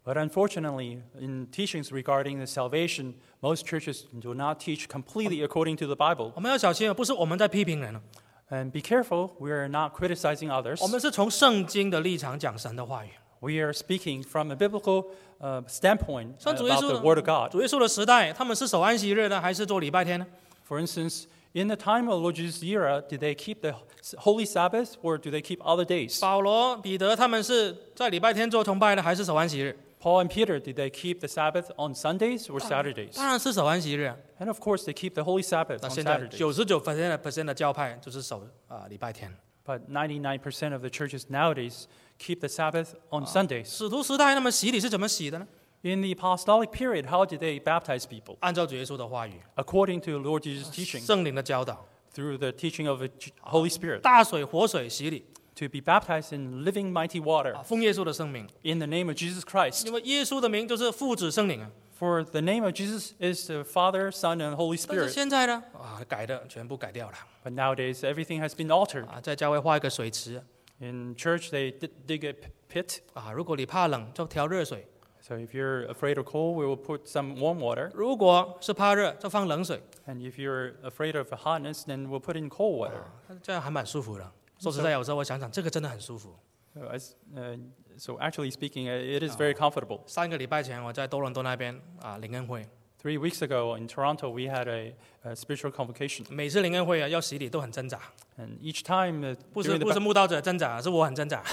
[SPEAKER 2] But unfortunately, in teachings regarding the salvation, most churches do not teach completely according to the Bible.
[SPEAKER 1] 我们要小心啊，不是我们在批评人了，
[SPEAKER 2] And be careful, we are not criticizing others.
[SPEAKER 1] 我们是从圣经的立场讲神的话语。
[SPEAKER 2] We are speaking from a biblical uh, standpoint
[SPEAKER 1] 像主耶
[SPEAKER 2] about
[SPEAKER 1] 稣
[SPEAKER 2] the Word of God.
[SPEAKER 1] 主耶稣的时代，他们是守安息日呢，还是做礼拜天呢？
[SPEAKER 2] For instance, in the time of Lord Jesus' era, did they keep the Holy Sabbath or do they keep other days?
[SPEAKER 1] 保罗、彼得他们是在礼拜天做崇拜呢，还是守安息日？
[SPEAKER 2] Paul and Peter, did they keep the Sabbath on Sundays or Saturdays?
[SPEAKER 1] 当然是守安息日啊。
[SPEAKER 2] And of course, they keep the Holy Sabbath
[SPEAKER 1] 那
[SPEAKER 2] on
[SPEAKER 1] 现在
[SPEAKER 2] Saturdays.
[SPEAKER 1] 九十九 percent percent 的教派就是守啊礼拜天。
[SPEAKER 2] But ninety-nine percent of the churches nowadays keep the Sabbath on Sundays.
[SPEAKER 1] 使徒时代他们洗礼是怎么洗的呢？
[SPEAKER 2] In the apostolic period, how did they baptize people?
[SPEAKER 1] 按照主耶稣的话语，
[SPEAKER 2] According to Lord Jesus' teaching,
[SPEAKER 1] 圣灵的教导，
[SPEAKER 2] through the teaching of the Holy Spirit,
[SPEAKER 1] 大水、活水洗礼
[SPEAKER 2] to be baptized in living mighty water
[SPEAKER 1] 啊，奉耶稣的圣名，
[SPEAKER 2] in the name of Jesus Christ.
[SPEAKER 1] 因为耶稣的名就是父子圣灵啊。
[SPEAKER 2] For the name of Jesus is the Father, Son, and Holy
[SPEAKER 1] 但是
[SPEAKER 2] Spirit.
[SPEAKER 1] 现在呢，啊，改的全部改掉了
[SPEAKER 2] But nowadays, everything has been altered.
[SPEAKER 1] 啊，在教会画一个水池
[SPEAKER 2] In church, they d- dig a p- pit.
[SPEAKER 1] 啊，如果你怕冷，就调热水；
[SPEAKER 2] So if you're afraid of cold, we will put some warm water.
[SPEAKER 1] 如果是怕热，就放冷水。
[SPEAKER 2] And if you're afraid of hotness, then we'll put in cold water.
[SPEAKER 1] 这样还蛮舒服的。说实在，有时候我想想，这个真的很舒服。
[SPEAKER 2] So, as, uh, so actually speaking, uh, it is very comfortable.
[SPEAKER 1] 三个礼拜前，我在多伦多那边啊灵恩会，
[SPEAKER 2] Three weeks ago in Toronto, we had a, a spiritual convocation.
[SPEAKER 1] 每次灵恩会啊要洗礼都很挣扎，
[SPEAKER 2] And each time, uh,
[SPEAKER 1] 不是
[SPEAKER 2] during the
[SPEAKER 1] 不是
[SPEAKER 2] ba-
[SPEAKER 1] 慕道者挣扎，是我很挣扎，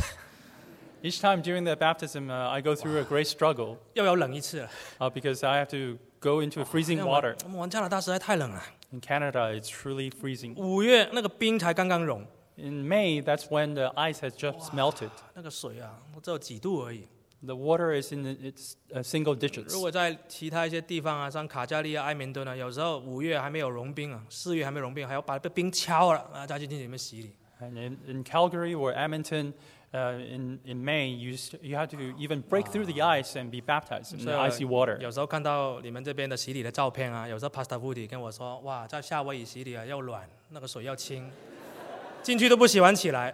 [SPEAKER 2] each time during the baptism, uh, I go through a great struggle
[SPEAKER 1] 又要冷一次了。
[SPEAKER 2] uh, because I have to go into freezing
[SPEAKER 1] 因为我
[SPEAKER 2] water.
[SPEAKER 1] 我们加拿大实在太冷了，
[SPEAKER 2] In Canada, it's truly freezing.
[SPEAKER 1] 五月那个冰才刚刚融，
[SPEAKER 2] In May, that's when the ice has just melted.
[SPEAKER 1] 那个水啊只有几度而已。
[SPEAKER 2] The water is in its uh, single
[SPEAKER 1] 如
[SPEAKER 2] digits.
[SPEAKER 1] 果在其他一些地方啊，像卡加利亚、埃明顿啊，有时候五月还没有融冰啊，四月还没融冰，还要把冰敲了啊，再进去里面洗礼。
[SPEAKER 2] And in, in Calgary or Edmonton, uh, in, in May, you, st- you have to even break through the ice and be baptized in the
[SPEAKER 1] 所以
[SPEAKER 2] icy water.
[SPEAKER 1] 有时候看到你们这边的洗礼的照片啊，有时候 Pastor Woody 跟我说，哇，在夏威夷洗礼啊，要软，那个水要清，进去都不洗完起来。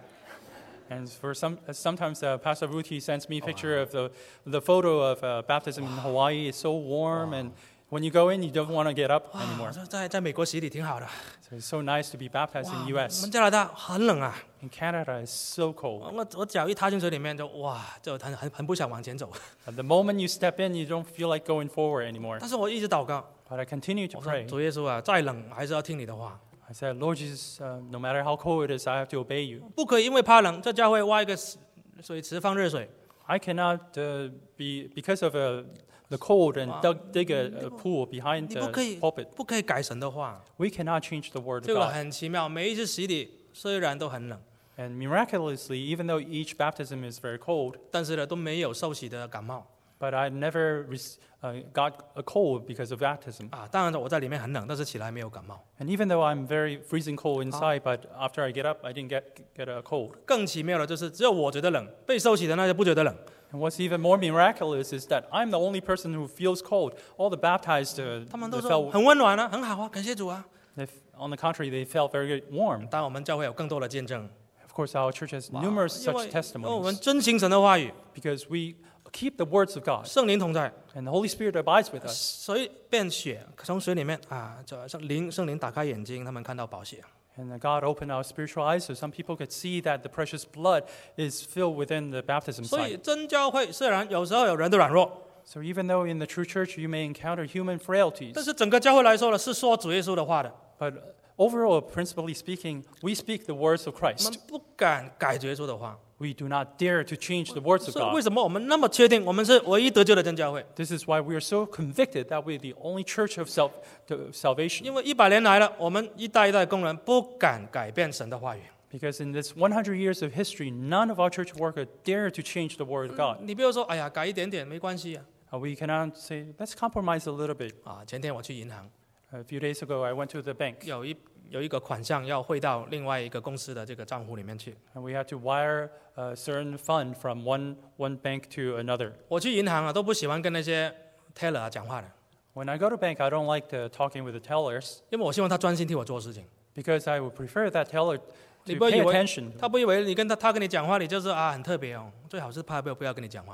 [SPEAKER 2] And for some, uh, sometimes uh, Pastor Ruti sends me a picture of the, the photo of uh, baptism in Hawaii. It's so warm, and when you go in, you don't want to get up
[SPEAKER 1] 哇
[SPEAKER 2] anymore.
[SPEAKER 1] 在在美国洗礼挺好的，
[SPEAKER 2] So it's so nice to be baptized
[SPEAKER 1] 哇
[SPEAKER 2] in the
[SPEAKER 1] 我
[SPEAKER 2] U S.
[SPEAKER 1] 们加拿大很冷啊，
[SPEAKER 2] In Canada, it's so cold.
[SPEAKER 1] 我我脚一踏进水里面就哇，就很很很不想往前走。
[SPEAKER 2] At the moment you step in, you don't feel like going forward anymore.
[SPEAKER 1] 但是我一直祷告，
[SPEAKER 2] But I continue to
[SPEAKER 1] 我说
[SPEAKER 2] pray.
[SPEAKER 1] 主耶稣啊，再冷还是要听你的话，
[SPEAKER 2] I said, Lord Jesus, uh, no matter how cold it is, I have to obey you.
[SPEAKER 1] 不可以因为怕冷，在教会挖一个水池放热水。
[SPEAKER 2] I cannot uh, be, because of uh, the cold and
[SPEAKER 1] Wow.
[SPEAKER 2] dug, dig a, a pool behind
[SPEAKER 1] 你
[SPEAKER 2] the
[SPEAKER 1] 不可以
[SPEAKER 2] pulpit.
[SPEAKER 1] 不可以改神的话，
[SPEAKER 2] We cannot change the word
[SPEAKER 1] 这
[SPEAKER 2] of
[SPEAKER 1] 个
[SPEAKER 2] God.
[SPEAKER 1] 很奇妙。每一次洗礼虽然都很冷，
[SPEAKER 2] And miraculously, even though each baptism is very cold,
[SPEAKER 1] 但是呢都没有受洗的感冒
[SPEAKER 2] but I never re- uh, got a cold because of baptism.
[SPEAKER 1] 啊。当然我在里面很冷，但是起来没有感冒。
[SPEAKER 2] And even though I'm very freezing cold inside, but after I get up, I didn't get, get a cold.
[SPEAKER 1] 更奇妙的就是，只有我觉得冷，被受洗的那些不觉得冷。
[SPEAKER 2] And what's even more miraculous is that I'm the only person who feels cold. All the baptized, uh,
[SPEAKER 1] 他们都
[SPEAKER 2] they
[SPEAKER 1] 说
[SPEAKER 2] felt,
[SPEAKER 1] 很温暖啊，很好啊，感谢主啊。
[SPEAKER 2] they, on the contrary, they felt very warm.
[SPEAKER 1] 当然我们教会有更多的见证，
[SPEAKER 2] Of course, our church has
[SPEAKER 1] 哇
[SPEAKER 2] numerous
[SPEAKER 1] 因
[SPEAKER 2] such
[SPEAKER 1] 为因为我们
[SPEAKER 2] testimonies
[SPEAKER 1] 遵行神的话语，
[SPEAKER 2] because we keep the words of God,
[SPEAKER 1] 圣灵同在，
[SPEAKER 2] and the Holy Spirit abides with us.
[SPEAKER 1] 水变血，从水里面啊，就像灵圣灵打开眼睛，他们看到宝血。
[SPEAKER 2] And God opened our spiritual eyes so some people could see that the precious blood is filled within the baptism
[SPEAKER 1] 所以
[SPEAKER 2] site.
[SPEAKER 1] 真教会虽然有时候有人的软弱，
[SPEAKER 2] So even though in the true church you may encounter human frailties,
[SPEAKER 1] 但是整个教会来说呢，是说主耶稣的话的。
[SPEAKER 2] but overall, principally speaking, we speak the words of
[SPEAKER 1] 我
[SPEAKER 2] Christ.
[SPEAKER 1] 们不敢改主耶稣的话，
[SPEAKER 2] We do not dare to change the words of
[SPEAKER 1] 所以为
[SPEAKER 2] God.
[SPEAKER 1] 什么我们那么确定我们是唯一得救的真教会？
[SPEAKER 2] This is why we are so convicted that we're the only church of self, to salvation.
[SPEAKER 1] 因为一百年来了，我们一代一代工人不敢改变神的话语。
[SPEAKER 2] Because in this one hundred years of history, none of our church workers dare to change the word of God.
[SPEAKER 1] 你不要说，哎呀，改一点点没关系啊。
[SPEAKER 2] Uh, we cannot say, let's compromise a little bit.
[SPEAKER 1] 啊，前天我去银行，
[SPEAKER 2] A few days ago, I went to the bank,
[SPEAKER 1] 有一有一个款项要汇到另外一个公司的这个账户里面去。
[SPEAKER 2] and we had to wire a certain fund from one, one bank to another.
[SPEAKER 1] 我去银行啊，都不喜欢跟那些 teller 啊讲话的，
[SPEAKER 2] When I go to bank, I don't like the talking with the tellers
[SPEAKER 1] 因为我希望他专心替我做事情。
[SPEAKER 2] because I would prefer that teller
[SPEAKER 1] 你
[SPEAKER 2] to
[SPEAKER 1] 不要以
[SPEAKER 2] pay
[SPEAKER 1] 为
[SPEAKER 2] attention.
[SPEAKER 1] 他不以为你跟他他跟你讲话，你就是啊很特别哦。最好是他不要不要跟你讲话。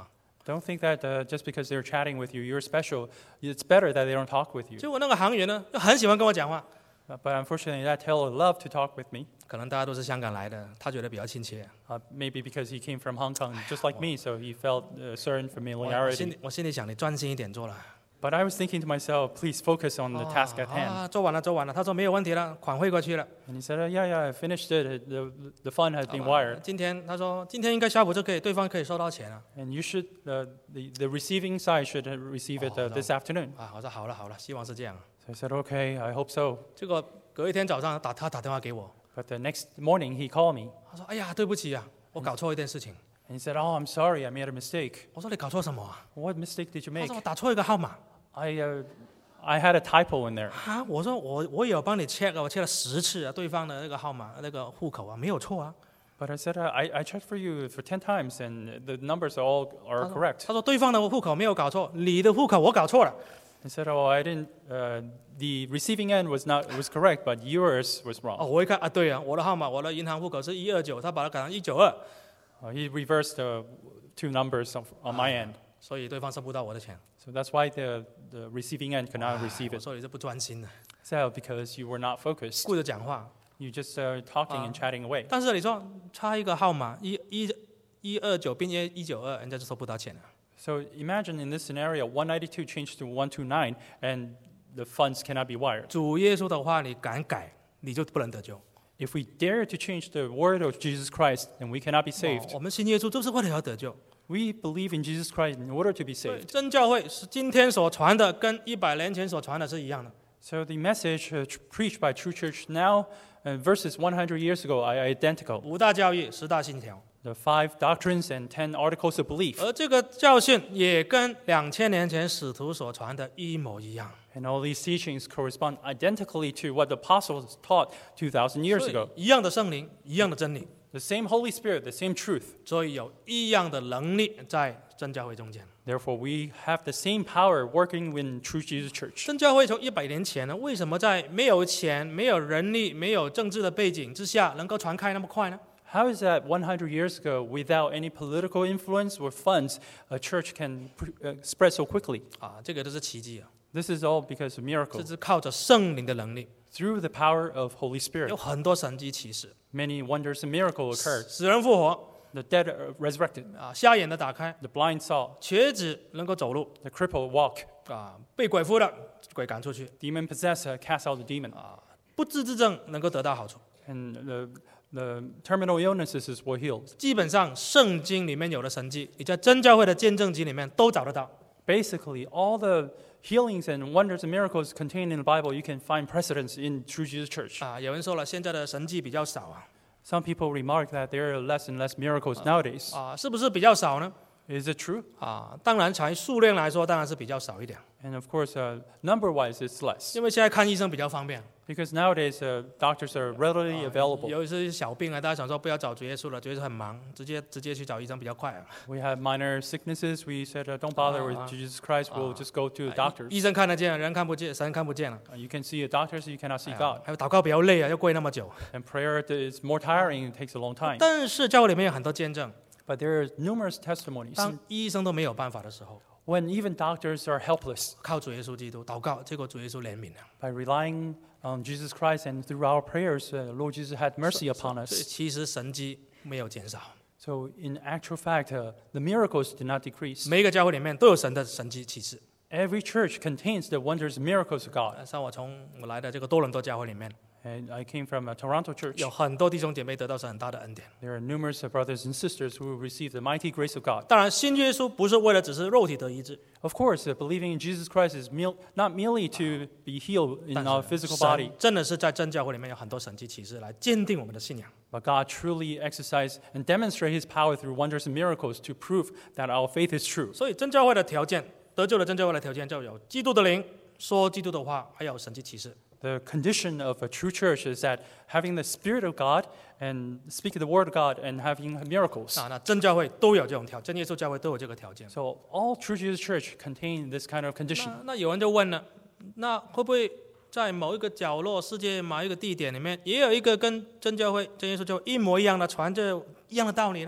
[SPEAKER 2] Don't think that uh, just because they're chatting with you, you're special. It's better that they don't talk with you.
[SPEAKER 1] 结果那个行员呢，就很喜欢跟我讲话。
[SPEAKER 2] Uh, but unfortunately, that teller loved to talk with me.
[SPEAKER 1] 可能大家都是香港来的，他觉得比较亲切。
[SPEAKER 2] Uh, maybe because he came from Hong Kong, just like me, so he felt a certain
[SPEAKER 1] 我我心
[SPEAKER 2] familiarity.
[SPEAKER 1] 里我心里想，你专心一点做了。
[SPEAKER 2] But I was thinking to myself, please focus on the task at hand.
[SPEAKER 1] 啊，做完了，做完了。他说没有问题了，款汇过去了。
[SPEAKER 2] And he said, oh, yeah, yeah, I finished it. The, the fund has been wired.
[SPEAKER 1] 今天他说今天应该下午就可以，对方可以收到钱了。
[SPEAKER 2] And you should, uh, the, the receiving side should receive it uh, this afternoon.
[SPEAKER 1] 啊，我说好了好了，希望是这样。
[SPEAKER 2] So I said, okay, I hope so.
[SPEAKER 1] 结果隔一天早上打他打电话给我，
[SPEAKER 2] But the next morning, he called me.
[SPEAKER 1] 他说：“哎呀，对不起啊，我搞错一件事情。”
[SPEAKER 2] And he said, oh, I'm sorry, I made a mistake.
[SPEAKER 1] 我说：“你搞错什么啊
[SPEAKER 2] What mistake did you？”
[SPEAKER 1] 他
[SPEAKER 2] make?
[SPEAKER 1] 说：“我打错一个号码。”
[SPEAKER 2] I, uh, I had a typo in there.
[SPEAKER 1] 啊，我说我我也有帮你 check 啊，我 check 了十次啊，对方的那个号码那个户口啊没有错啊。
[SPEAKER 2] But I said, uh, I, I checked for you for ten times, and the numbers are all are correct.
[SPEAKER 1] 他说对方的户口没有搞错，你的户口我搞错了。
[SPEAKER 2] He said, oh, I didn't, uh, the receiving end was not was correct, but yours was
[SPEAKER 1] 哦，
[SPEAKER 2] wrong.
[SPEAKER 1] 我一看啊，对啊，我的号码，我的银行户口是一二九，他把它改成一九二，
[SPEAKER 2] Uh, he reversed the two numbers of, on my end.
[SPEAKER 1] 所以对方收不到我的钱。
[SPEAKER 2] So that's why the, the receiving end could not
[SPEAKER 1] 哎
[SPEAKER 2] receive
[SPEAKER 1] 我
[SPEAKER 2] it.
[SPEAKER 1] 说你是不专心的，
[SPEAKER 2] So because you were not focused,
[SPEAKER 1] 顾着讲话。
[SPEAKER 2] you just uh, talking and chatting away.
[SPEAKER 1] 但是你说差一个号码一一一二九变一一九二，人家就收不到钱了。
[SPEAKER 2] So imagine in this scenario, one ninety-two changed to one twenty-nine, and the funds cannot be wired.
[SPEAKER 1] 主耶稣的话你敢改，你就不能得救。
[SPEAKER 2] If we dare to change the word of Jesus Christ, then we cannot be
[SPEAKER 1] 哦
[SPEAKER 2] saved.
[SPEAKER 1] 我们信耶稣就是为了要得救。
[SPEAKER 2] We believe in Jesus Christ in order to be
[SPEAKER 1] 所以
[SPEAKER 2] saved.
[SPEAKER 1] 真教会是今天所传的，跟一百年前所传的是一样的。
[SPEAKER 2] So the message uh, tr- preached by True Church now uh, versus one hundred years ago are identical.
[SPEAKER 1] 五大教义、十大信条，
[SPEAKER 2] The five doctrines and ten articles of belief.
[SPEAKER 1] 而这个教训也跟两千年前使徒所传的一模一样。
[SPEAKER 2] And all these teachings correspond identically to what the apostles taught two thousand years
[SPEAKER 1] 所以
[SPEAKER 2] ago.
[SPEAKER 1] 一样的圣灵，一样的真理，
[SPEAKER 2] The same Holy Spirit, the same truth.
[SPEAKER 1] 所以有一样的能力在真教会中间。
[SPEAKER 2] Therefore, we have the same power working in True Jesus Church.
[SPEAKER 1] 真教会从一百年前呢，为什么在没有钱、没有人力、没有政治的背景之下，能够传开那么快呢？
[SPEAKER 2] How is that one hundred years ago, without any political influence or funds, a church can pr- uh, spread so quickly?
[SPEAKER 1] 啊，这个都是奇迹啊！
[SPEAKER 2] This is all because of
[SPEAKER 1] 这
[SPEAKER 2] miracles.
[SPEAKER 1] 是靠着圣灵的能力，
[SPEAKER 2] Through the power of Holy
[SPEAKER 1] 有
[SPEAKER 2] Spirit,
[SPEAKER 1] 很多神迹奇事，
[SPEAKER 2] many wonders and miracles occurred.
[SPEAKER 1] 死人复活
[SPEAKER 2] The dead are resurrected.
[SPEAKER 1] 啊，瞎眼的打开，
[SPEAKER 2] The blind saw.
[SPEAKER 1] 瘸子能够走路
[SPEAKER 2] The crippled walk.
[SPEAKER 1] 啊，被鬼附的鬼赶出去，
[SPEAKER 2] Demon possessed uh, cast out the demon.
[SPEAKER 1] 不治之症能够得到好处。
[SPEAKER 2] And the, the terminal illnesses were healed.
[SPEAKER 1] 基本上圣经里面有的神迹，你在真教会的见证集里面都找得到。
[SPEAKER 2] Basically, all the healings and wonders and miracles contained in the Bible, you can find precedence in True Jesus Church.
[SPEAKER 1] 啊，有人说了，现在的神迹比较少啊，
[SPEAKER 2] Some people remark that there are less and less miracles nowadays.
[SPEAKER 1] 啊，是不是比较少呢？
[SPEAKER 2] Is it true?
[SPEAKER 1] 啊，当然，从数量来说，当然是比较少一点，
[SPEAKER 2] And of course, uh, number-wise, it's less.
[SPEAKER 1] 因为现在看医生比较方便。
[SPEAKER 2] Because nowadays, uh, doctors are readily available.
[SPEAKER 1] 有一些小病啊，大家想说不要找主耶稣了，主耶稣很忙，直接直接去找医生比较快啊。
[SPEAKER 2] We have minor sicknesses. We said, uh, don't bother with
[SPEAKER 1] Ah.
[SPEAKER 2] Jesus Christ. We'll just go to the
[SPEAKER 1] 医
[SPEAKER 2] doctors.
[SPEAKER 1] 医生看得见，人看不见，神看不见了。
[SPEAKER 2] Uh, you can see a doctor, so you cannot see
[SPEAKER 1] 哎呀
[SPEAKER 2] God.
[SPEAKER 1] 还有祷告比较累啊，要跪那么久。
[SPEAKER 2] And prayer is more tiring. It takes a long time.
[SPEAKER 1] 但是教会里面有很多见证，
[SPEAKER 2] But there are numerous testimonies.
[SPEAKER 1] 当医生都没有办法的时候，
[SPEAKER 2] When even doctors are helpless,
[SPEAKER 1] 靠主耶稣基督祷告，结果主耶稣怜悯了。
[SPEAKER 2] by relying on Jesus Christ and through our prayers, uh, Lord Jesus had mercy upon
[SPEAKER 1] 所以
[SPEAKER 2] us.
[SPEAKER 1] 其实神迹没有减少，
[SPEAKER 2] So in actual fact, uh, the miracles did not decrease.
[SPEAKER 1] 每一个教会里面都有神的神迹启示。
[SPEAKER 2] Every church contains the wonders and miracles of God.
[SPEAKER 1] 像我从我来的这个多伦多教会里面，
[SPEAKER 2] And I came from a Toronto church.
[SPEAKER 1] 有很多弟兄姐妹得到是很大的恩典。
[SPEAKER 2] There are numerous brothers and sisters who received the mighty grace of God.
[SPEAKER 1] 当然，信耶稣不是为了只是肉体得医治，
[SPEAKER 2] Of course, uh, believing in Jesus Christ is meal, not merely to be healed in
[SPEAKER 1] 但
[SPEAKER 2] our
[SPEAKER 1] 是
[SPEAKER 2] physical
[SPEAKER 1] 神
[SPEAKER 2] body,
[SPEAKER 1] 真的是在真教会里面有很多神迹启示来坚定我们的信仰。
[SPEAKER 2] but God truly exercised and demonstrated His power through wonders and miracles to prove that our faith is true.
[SPEAKER 1] 所以真教会的条件，得救的真教会的条件就有基督的灵，说基督的话，还有神迹启示。
[SPEAKER 2] The condition of a true church is that having the Spirit of God and speaking the Word of God and having miracles.
[SPEAKER 1] 啊，那真教会都有这种条件，真耶稣教会都有这个条件。
[SPEAKER 2] So all true Jesus Church contain this kind of condition.
[SPEAKER 1] 那那有人就问了，那会不会在某一个角落、世界某一个地点里面，也有一个跟真教会、真耶稣教会一模一样的传着一样的道理呢？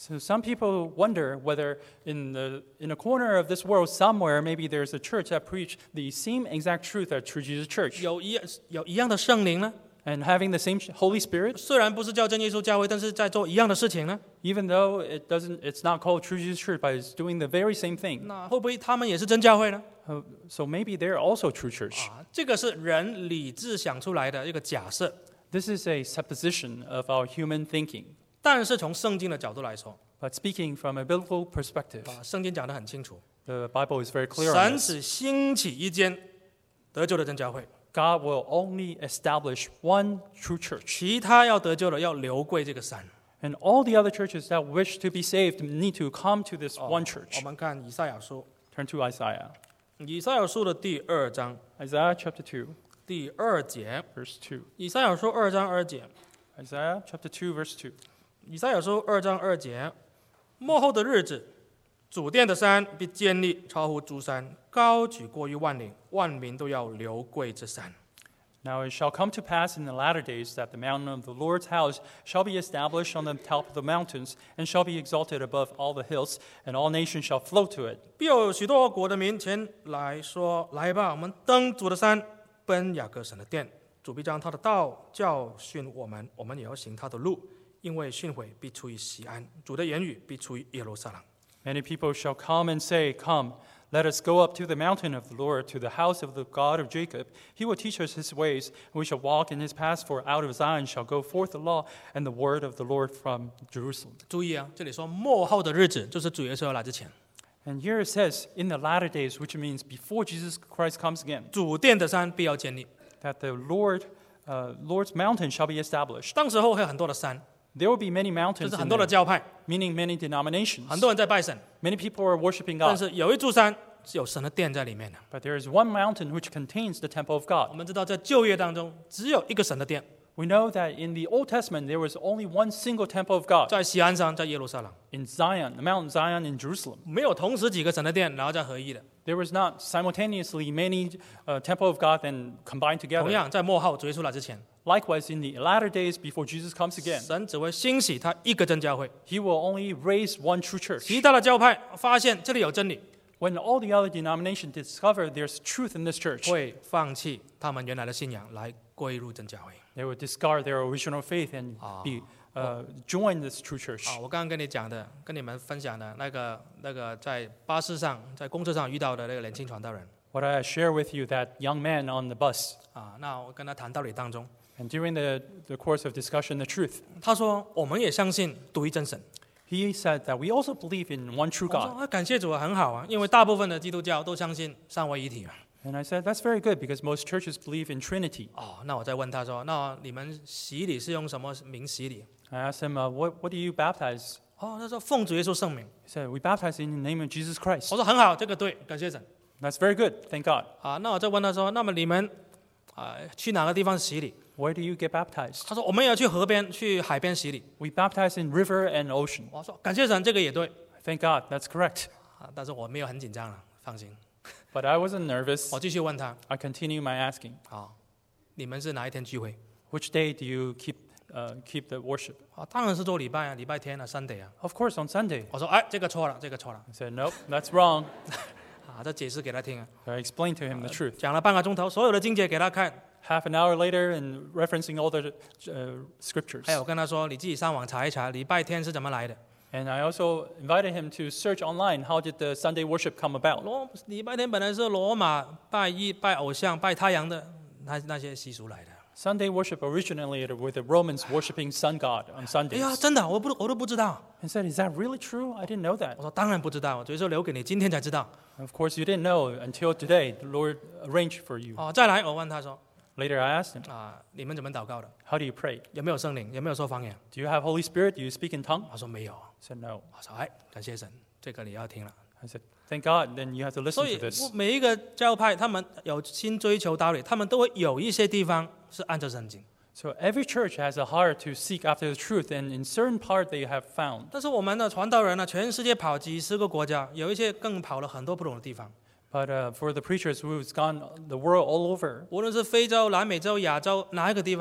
[SPEAKER 2] So some people wonder whether in the in a corner of this world somewhere, maybe there's a church that preach the same exact truth as True Jesus Church,
[SPEAKER 1] 有一样有一样的圣灵呢？
[SPEAKER 2] and having the same Holy Spirit,
[SPEAKER 1] 虽然不是叫真耶稣教会，但是在做一样的事情呢？
[SPEAKER 2] even though it doesn't, it's not called True Jesus Church, but it's doing the very same thing.
[SPEAKER 1] 那会不会他们也是真教会呢？
[SPEAKER 2] Uh, so maybe they're also true church.
[SPEAKER 1] 啊，这个是人理智想出来的一个假设，
[SPEAKER 2] This is a supposition of our human thinking.
[SPEAKER 1] 但是从圣经的角度来说，
[SPEAKER 2] But speaking from a biblical perspective,
[SPEAKER 1] 啊，圣经讲得很清楚，
[SPEAKER 2] the Bible is very clear on
[SPEAKER 1] 神
[SPEAKER 2] this.
[SPEAKER 1] 只兴起一间得救的真教会，
[SPEAKER 2] God will only establish one true church.
[SPEAKER 1] 其他要得救的要流归这个山。
[SPEAKER 2] And all the other churches that wish to be saved need to come to this one
[SPEAKER 1] 我
[SPEAKER 2] church.
[SPEAKER 1] 们看以赛亚书，
[SPEAKER 2] Turn to Isaiah.
[SPEAKER 1] 以赛亚书的第二章
[SPEAKER 2] Isaiah chapter two,
[SPEAKER 1] 第二节，
[SPEAKER 2] verse two.
[SPEAKER 1] 以赛亚书二章二节，
[SPEAKER 2] Isaiah chapter two, verse two.
[SPEAKER 1] 以赛亚书二章二节，末后的日子，主殿的山必坚立，超乎诸山，高举过于万岭，万民都要流归这山。
[SPEAKER 2] Now it shall come to pass in the latter days that the mountain of the Lord's house shall be established on the top of the mountains, and shall be exalted above all the hills, and all nations shall flow to it.
[SPEAKER 1] 必有许多国的民前来说：“来吧，我们登主的山，奔雅各神的殿。主必将他的道教训我们，我们也要行他的路。因为训诲必出于西安，主的言语必出于耶路撒冷。”
[SPEAKER 2] Many people shall come and say, Come, let us go up to the mountain of the Lord, to the house of the God of Jacob. He will teach us his ways, and we shall walk in his paths, for out of Zion shall go forth the law and the word of the Lord from Jerusalem.
[SPEAKER 1] 注意啊，这里说末后的日子，就是主耶稣要来之前，
[SPEAKER 2] And here it says, in the latter days, which means before Jesus Christ comes again,
[SPEAKER 1] 主殿的山必要建立。
[SPEAKER 2] that the Lord, uh, Lord's mountain shall be established.
[SPEAKER 1] 当时候会有很多的山，
[SPEAKER 2] There will be many
[SPEAKER 1] 就
[SPEAKER 2] mountains
[SPEAKER 1] 是
[SPEAKER 2] in
[SPEAKER 1] 很多的
[SPEAKER 2] there,
[SPEAKER 1] 教派，
[SPEAKER 2] meaning many denominations.
[SPEAKER 1] 很多人在拜神，
[SPEAKER 2] Many people are worshiping
[SPEAKER 1] 但
[SPEAKER 2] God.
[SPEAKER 1] 是有一座山是有神的殿在里面的。
[SPEAKER 2] But there is one mountain which contains the temple of
[SPEAKER 1] 我
[SPEAKER 2] God.
[SPEAKER 1] 们知道，在旧约当中，只有一个神的殿，
[SPEAKER 2] We know that in the Old Testament there was only one single temple of God
[SPEAKER 1] 在西安山，在耶路撒冷，
[SPEAKER 2] in Zion, the Mount Zion in Jerusalem.
[SPEAKER 1] 没有同时几个神的殿，然后再合一的。
[SPEAKER 2] There was not simultaneously many uh, temple of God and combined
[SPEAKER 1] 同
[SPEAKER 2] together.
[SPEAKER 1] 样，在末后主耶稣来之前，
[SPEAKER 2] Likewise, in the latter days before Jesus comes again,
[SPEAKER 1] 神只会兴起他一个真教会，
[SPEAKER 2] he will only raise one true church.
[SPEAKER 1] 其他的教派发现这里有真理，
[SPEAKER 2] When all the other denominations discover there's truth in this church,
[SPEAKER 1] 会放弃他们原来的信仰，来归入真教会。
[SPEAKER 2] they will discard their original faith and be, uh, join this true church.
[SPEAKER 1] 啊，我刚刚跟你讲的，跟你们分享的那个那个在巴士上、在公车上遇到的那个年轻传道人
[SPEAKER 2] What I share with you, that young man on the bus,
[SPEAKER 1] 啊，那我跟他谈道理当中，
[SPEAKER 2] and during the, the course of discussion, the truth,
[SPEAKER 1] 他说我们也相信独一真神。
[SPEAKER 2] he said that we also believe in one true
[SPEAKER 1] 我说
[SPEAKER 2] God.
[SPEAKER 1] 啊，感谢主啊，很好啊，因为大部分的基督教都相信三位一体嘛。
[SPEAKER 2] And I said, that's very good because most churches believe in Trinity.
[SPEAKER 1] 哦，那我再问他说，那你们洗礼是用什么名洗礼？
[SPEAKER 2] I asked him, uh, what, what do you baptize?
[SPEAKER 1] 哦，他说奉主耶稣圣名。
[SPEAKER 2] He said, we baptize in the name of Jesus Christ.
[SPEAKER 1] 我说很好，这个对，感谢神。
[SPEAKER 2] That's very good, thank God.
[SPEAKER 1] 啊，那我再问他说，那么你们啊去哪个地方洗礼？
[SPEAKER 2] Where do you get baptized?
[SPEAKER 1] 他说我们也要去河边、去海边洗礼。
[SPEAKER 2] We baptize in river and ocean.
[SPEAKER 1] 我说感谢神，这个也对。
[SPEAKER 2] Thank God, that's correct.
[SPEAKER 1] 啊，但是我没有很紧张了，放心。
[SPEAKER 2] But I wasn't nervous.
[SPEAKER 1] 我继续问他，
[SPEAKER 2] I continue my asking.
[SPEAKER 1] 啊，你们是哪一天聚会？
[SPEAKER 2] Which day do you keep, uh, keep the worship?
[SPEAKER 1] 啊，当然是做礼拜啊，礼拜天啊，Sunday 啊。
[SPEAKER 2] Of course, on Sunday.
[SPEAKER 1] 我说哎，这个错了，这个错了。
[SPEAKER 2] I said, nope, that's wrong.
[SPEAKER 1] 啊，再解释给他听啊。
[SPEAKER 2] I explained to him the truth.
[SPEAKER 1] 讲了半个钟头，所有的经节给他看，
[SPEAKER 2] Half an hour later, and referencing all the uh, scriptures.
[SPEAKER 1] 还有跟他说，你自己上网查一查，礼拜天是怎么来的。
[SPEAKER 2] And I also invited him to search online, how did the Sunday worship come about?
[SPEAKER 1] 罗礼拜天本来是罗马拜一、拜偶像、拜太阳的那那些习俗来的。
[SPEAKER 2] Sunday worship originally with the Romans worshiping sun god on
[SPEAKER 1] 哎
[SPEAKER 2] Sundays.
[SPEAKER 1] 呀，真的，我不我都不知道。
[SPEAKER 2] And said, is that really true? I didn't know that.
[SPEAKER 1] 我说当然不知道，所以说留给你，今天才知道。
[SPEAKER 2] Of course, you didn't know until today. The Lord arranged for you.
[SPEAKER 1] 哦，再来，我问他说，
[SPEAKER 2] Later, I asked him,
[SPEAKER 1] 啊，你们怎么祷告的？
[SPEAKER 2] how do you pray?
[SPEAKER 1] 有没有圣灵？有没有说方言？
[SPEAKER 2] Do you have Holy Spirit? Do you speak in tongue?
[SPEAKER 1] 他说没有。
[SPEAKER 2] I said, no.
[SPEAKER 1] 我说哎，感谢神，这个你要听了。
[SPEAKER 2] I said, thank God. Then you have to listen
[SPEAKER 1] 所
[SPEAKER 2] to
[SPEAKER 1] 以
[SPEAKER 2] this.
[SPEAKER 1] 每一个教派，他们有心追求道理，他们都会有一些地方是按照圣经。
[SPEAKER 2] So every church has a heart to seek after the truth, and in certain part they have found.
[SPEAKER 1] 但是我们的传道人呢，全世界跑几十个国家，有一些更跑了很多不同的地方。
[SPEAKER 2] But uh, for the preachers who's gone the world all over,
[SPEAKER 1] 无论是非洲、南美洲、亚洲哪一个地方，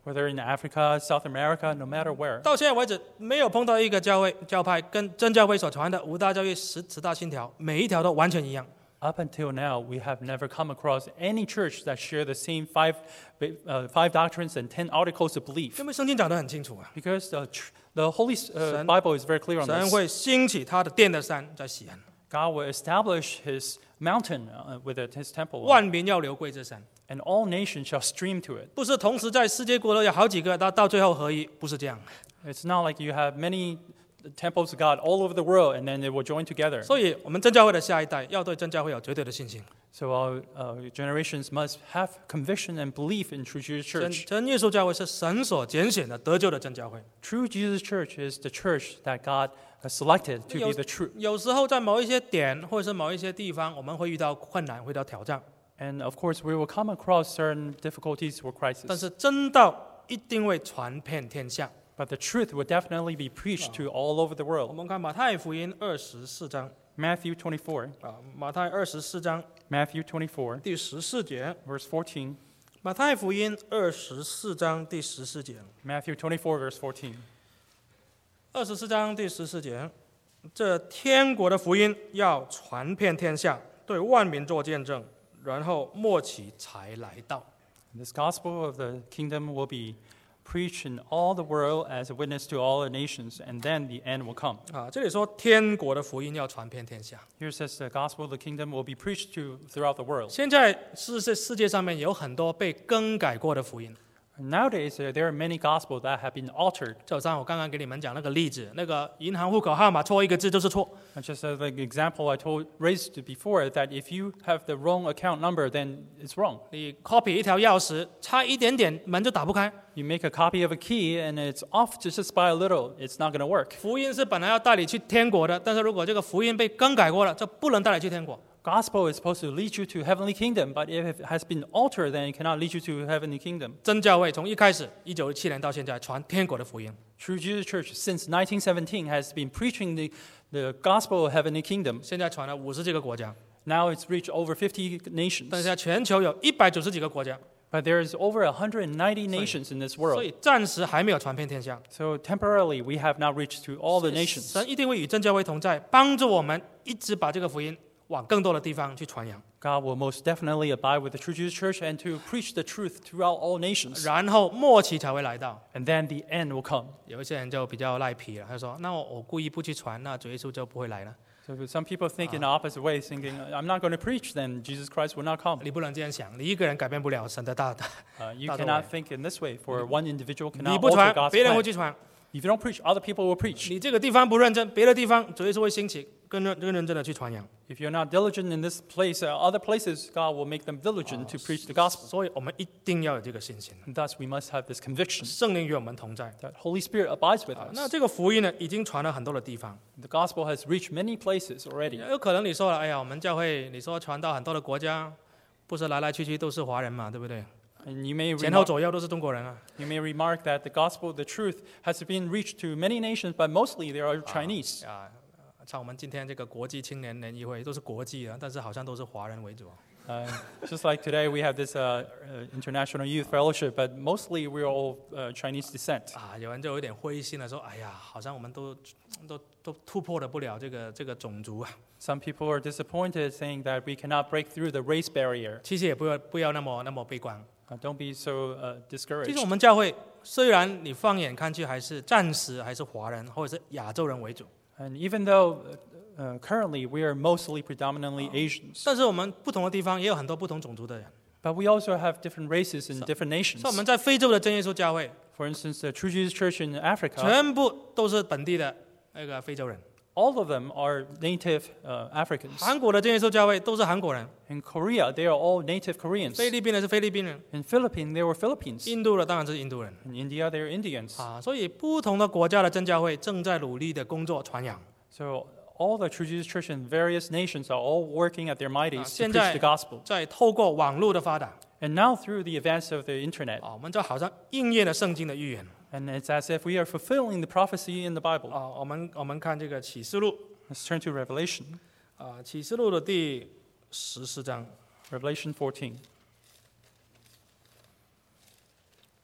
[SPEAKER 2] whether in Africa, South America, no matter where.
[SPEAKER 1] 到现在为止，没有碰到一个教会教派跟真教会所传的五大教义十十大信条，每一条都完全一样。
[SPEAKER 2] Up until now, we have never come across any church that share the same five, uh, five doctrines and ten articles of belief.
[SPEAKER 1] 因为圣经讲得很清楚啊，
[SPEAKER 2] Because the, tr- the Holy uh,
[SPEAKER 1] 神-
[SPEAKER 2] Bible is very clear on
[SPEAKER 1] 神
[SPEAKER 2] this.
[SPEAKER 1] 会兴起他的殿的山在西安，
[SPEAKER 2] God will establish His mountain uh, with it, His temple,
[SPEAKER 1] 万民要流归这山，
[SPEAKER 2] and all nations shall stream to it.
[SPEAKER 1] 不是同时在世界国都有好几个，到到最后合一，不是这样。
[SPEAKER 2] It's not like you have many temples of God all over the world, and then they will join together.
[SPEAKER 1] 所以，我们真教会的下一代要对真教会有绝对的信心。
[SPEAKER 2] So our uh, generations must have conviction and belief in True Jesus
[SPEAKER 1] 真
[SPEAKER 2] Church.
[SPEAKER 1] 真耶稣教会是神所拣选的得救的真教会。
[SPEAKER 2] True Jesus Church is the church that God has selected to be the true.
[SPEAKER 1] 有时候在某一些点或者是某一些地方，我们会遇到困难，会遇到挑战，
[SPEAKER 2] And of course, we will come across certain difficulties or
[SPEAKER 1] 但
[SPEAKER 2] crises.
[SPEAKER 1] 是真道一定会传遍天下。
[SPEAKER 2] But the truth will definitely be preached to all over the
[SPEAKER 1] 我
[SPEAKER 2] world.
[SPEAKER 1] 们看马太福音二十四章
[SPEAKER 2] Matthew twenty-four,
[SPEAKER 1] 啊，马太二十四章
[SPEAKER 2] Matthew twenty-four,
[SPEAKER 1] 第十四节，
[SPEAKER 2] verse fourteen.
[SPEAKER 1] 马太福音二十四章第十四节，
[SPEAKER 2] Matthew twenty-four, verse fourteen.
[SPEAKER 1] 二十四章第十四节，这天国的福音要传遍天下，对万民做见证，然后末期才来到。
[SPEAKER 2] This gospel of the kingdom will be preached in all the world as a witness to all the nations, and then the end will come.
[SPEAKER 1] 啊，这里说天国的福音要传遍天下。
[SPEAKER 2] Here says the gospel of the kingdom will be preached to throughout the world.
[SPEAKER 1] 现在是世世界上面有很多被更改过的福音，
[SPEAKER 2] Nowadays, uh, there are many gospels that have been altered.
[SPEAKER 1] 就好像我刚刚给你们讲那个例子，那个银行户口号码错一个字就是错，
[SPEAKER 2] And just as like example I told raised before, that if you have the wrong account number, then it's wrong.
[SPEAKER 1] 你 copy 一条钥匙差一点点门就打不开。
[SPEAKER 2] You make a copy of a key and it's off just by a little, it's not going to work.
[SPEAKER 1] 福音是本来要带你去天国的，但是如果这个福音被更改过了，就不能带你去天国。
[SPEAKER 2] Gospel is supposed to lead you to heavenly kingdom, but if it has been altered, then it cannot lead you to heavenly kingdom.
[SPEAKER 1] 真教会从一开始一九一七年到现在传天国的福音，
[SPEAKER 2] True Jesus Church since nineteen seventeen has been preaching the, the gospel of heavenly kingdom.
[SPEAKER 1] 现在传了五十几个国家，
[SPEAKER 2] Now it's reached over fifty
[SPEAKER 1] 但
[SPEAKER 2] nations.
[SPEAKER 1] 是在全球有一百九十几个国家，
[SPEAKER 2] But there is over one hundred ninety nations in this
[SPEAKER 1] 所
[SPEAKER 2] world.
[SPEAKER 1] 以暂时还没有传遍天下。
[SPEAKER 2] So temporarily, we have not reached to all the nations.
[SPEAKER 1] 神一定会与真教会同在，帮助我们一直把这个福音往更多的地方去传扬，
[SPEAKER 2] God will most definitely abide with the True Jesus Church and to preach the truth throughout all nations.
[SPEAKER 1] 然后末期才会来到。
[SPEAKER 2] And then the end will come.
[SPEAKER 1] 有一些人就比较赖皮了，他说：“那我我故意不去传，那主耶稣就不会来了。
[SPEAKER 2] So some people think in the opposite way, thinking, I'm not going to preach, then Jesus Christ will not come.
[SPEAKER 1] 你不能这样想，你一个人改变不了神的大的。
[SPEAKER 2] Uh, you
[SPEAKER 1] 大作为。
[SPEAKER 2] cannot think in this way, for one individual
[SPEAKER 1] 你
[SPEAKER 2] cannot
[SPEAKER 1] 不
[SPEAKER 2] alter
[SPEAKER 1] 传，
[SPEAKER 2] God's
[SPEAKER 1] 别人会
[SPEAKER 2] plan.
[SPEAKER 1] 去传；
[SPEAKER 2] If you don't preach, other people will preach.
[SPEAKER 1] 你这个地方不认真，别的地方主耶稣会兴起，更认更认真的去传扬。
[SPEAKER 2] If you're not diligent in this place, uh, other places, God will make them diligent to preach the gospel.
[SPEAKER 1] 所以我们一定要有这个信心，
[SPEAKER 2] And thus, we must have this conviction
[SPEAKER 1] 圣灵与我们同在。
[SPEAKER 2] that Holy Spirit abides with
[SPEAKER 1] 那
[SPEAKER 2] us.
[SPEAKER 1] 这个福音呢，已经传了很多的地方。
[SPEAKER 2] The gospel has reached many places already.
[SPEAKER 1] 有可能你说了，哎呀，我们教会你说传到很多的国家，不是来来去去都是华人嘛，对不对？
[SPEAKER 2] And you may
[SPEAKER 1] 前后
[SPEAKER 2] remark,
[SPEAKER 1] 左右都是中国人啊。
[SPEAKER 2] you may remark that the gospel, the truth, has been reached to many nations, but mostly they are Chinese.
[SPEAKER 1] 啊，像我们今天这个国际青年联谊会都是国际的，但是好像都是华人为主。
[SPEAKER 2] Uh, just like today, we have this uh, uh, international youth fellowship, but mostly we're all uh, Chinese descent.
[SPEAKER 1] 啊，有人就有点灰心了，说：“哎呀，好像我们都都都突破了不了这个这个种族啊。
[SPEAKER 2] Some people are disappointed, saying that we cannot break through the race barrier. ”
[SPEAKER 1] 其实也不要不要那么那么悲观。
[SPEAKER 2] Uh, don't be so uh,
[SPEAKER 1] 其
[SPEAKER 2] discouraged.
[SPEAKER 1] 实我们教会虽然你放眼看去还是暂时还是华人或者是亚洲人为主，
[SPEAKER 2] And even though uh, currently we are mostly predominantly Asians,
[SPEAKER 1] 但是我们不同的地方也有很多不同种族的人。
[SPEAKER 2] but we also have different races in different nations.
[SPEAKER 1] 像我们在非洲的真耶稣教会，
[SPEAKER 2] For instance, the True Jesus Church in Africa,
[SPEAKER 1] 全部都是本地的那个非洲人。
[SPEAKER 2] all of them are native uh, Africans.
[SPEAKER 1] 韩国的真耶稣教会都是韩国人，
[SPEAKER 2] In Korea, they are all native Koreans.
[SPEAKER 1] 菲律宾的是菲律宾人，
[SPEAKER 2] In Philippines, they were Philippines.
[SPEAKER 1] 印度的当然是印度人。
[SPEAKER 2] In India, they are Indians.
[SPEAKER 1] 啊，所以不同的国家的真教会正在努力的工作传扬。
[SPEAKER 2] So all the True Jesus Church in various nations are all working at their mightiest to
[SPEAKER 1] 现
[SPEAKER 2] preach
[SPEAKER 1] 在
[SPEAKER 2] the gospel.
[SPEAKER 1] 在透过网络的发达，
[SPEAKER 2] And now through the advance of the internet,
[SPEAKER 1] 啊，我们就好像应验了圣经的预言。
[SPEAKER 2] and it's as if we are fulfilling the prophecy in the Bible.
[SPEAKER 1] 啊，我们我们看这个启示录，
[SPEAKER 2] Let's turn to Revelation,
[SPEAKER 1] 啊，启示录的第十四章，
[SPEAKER 2] Revelation fourteen.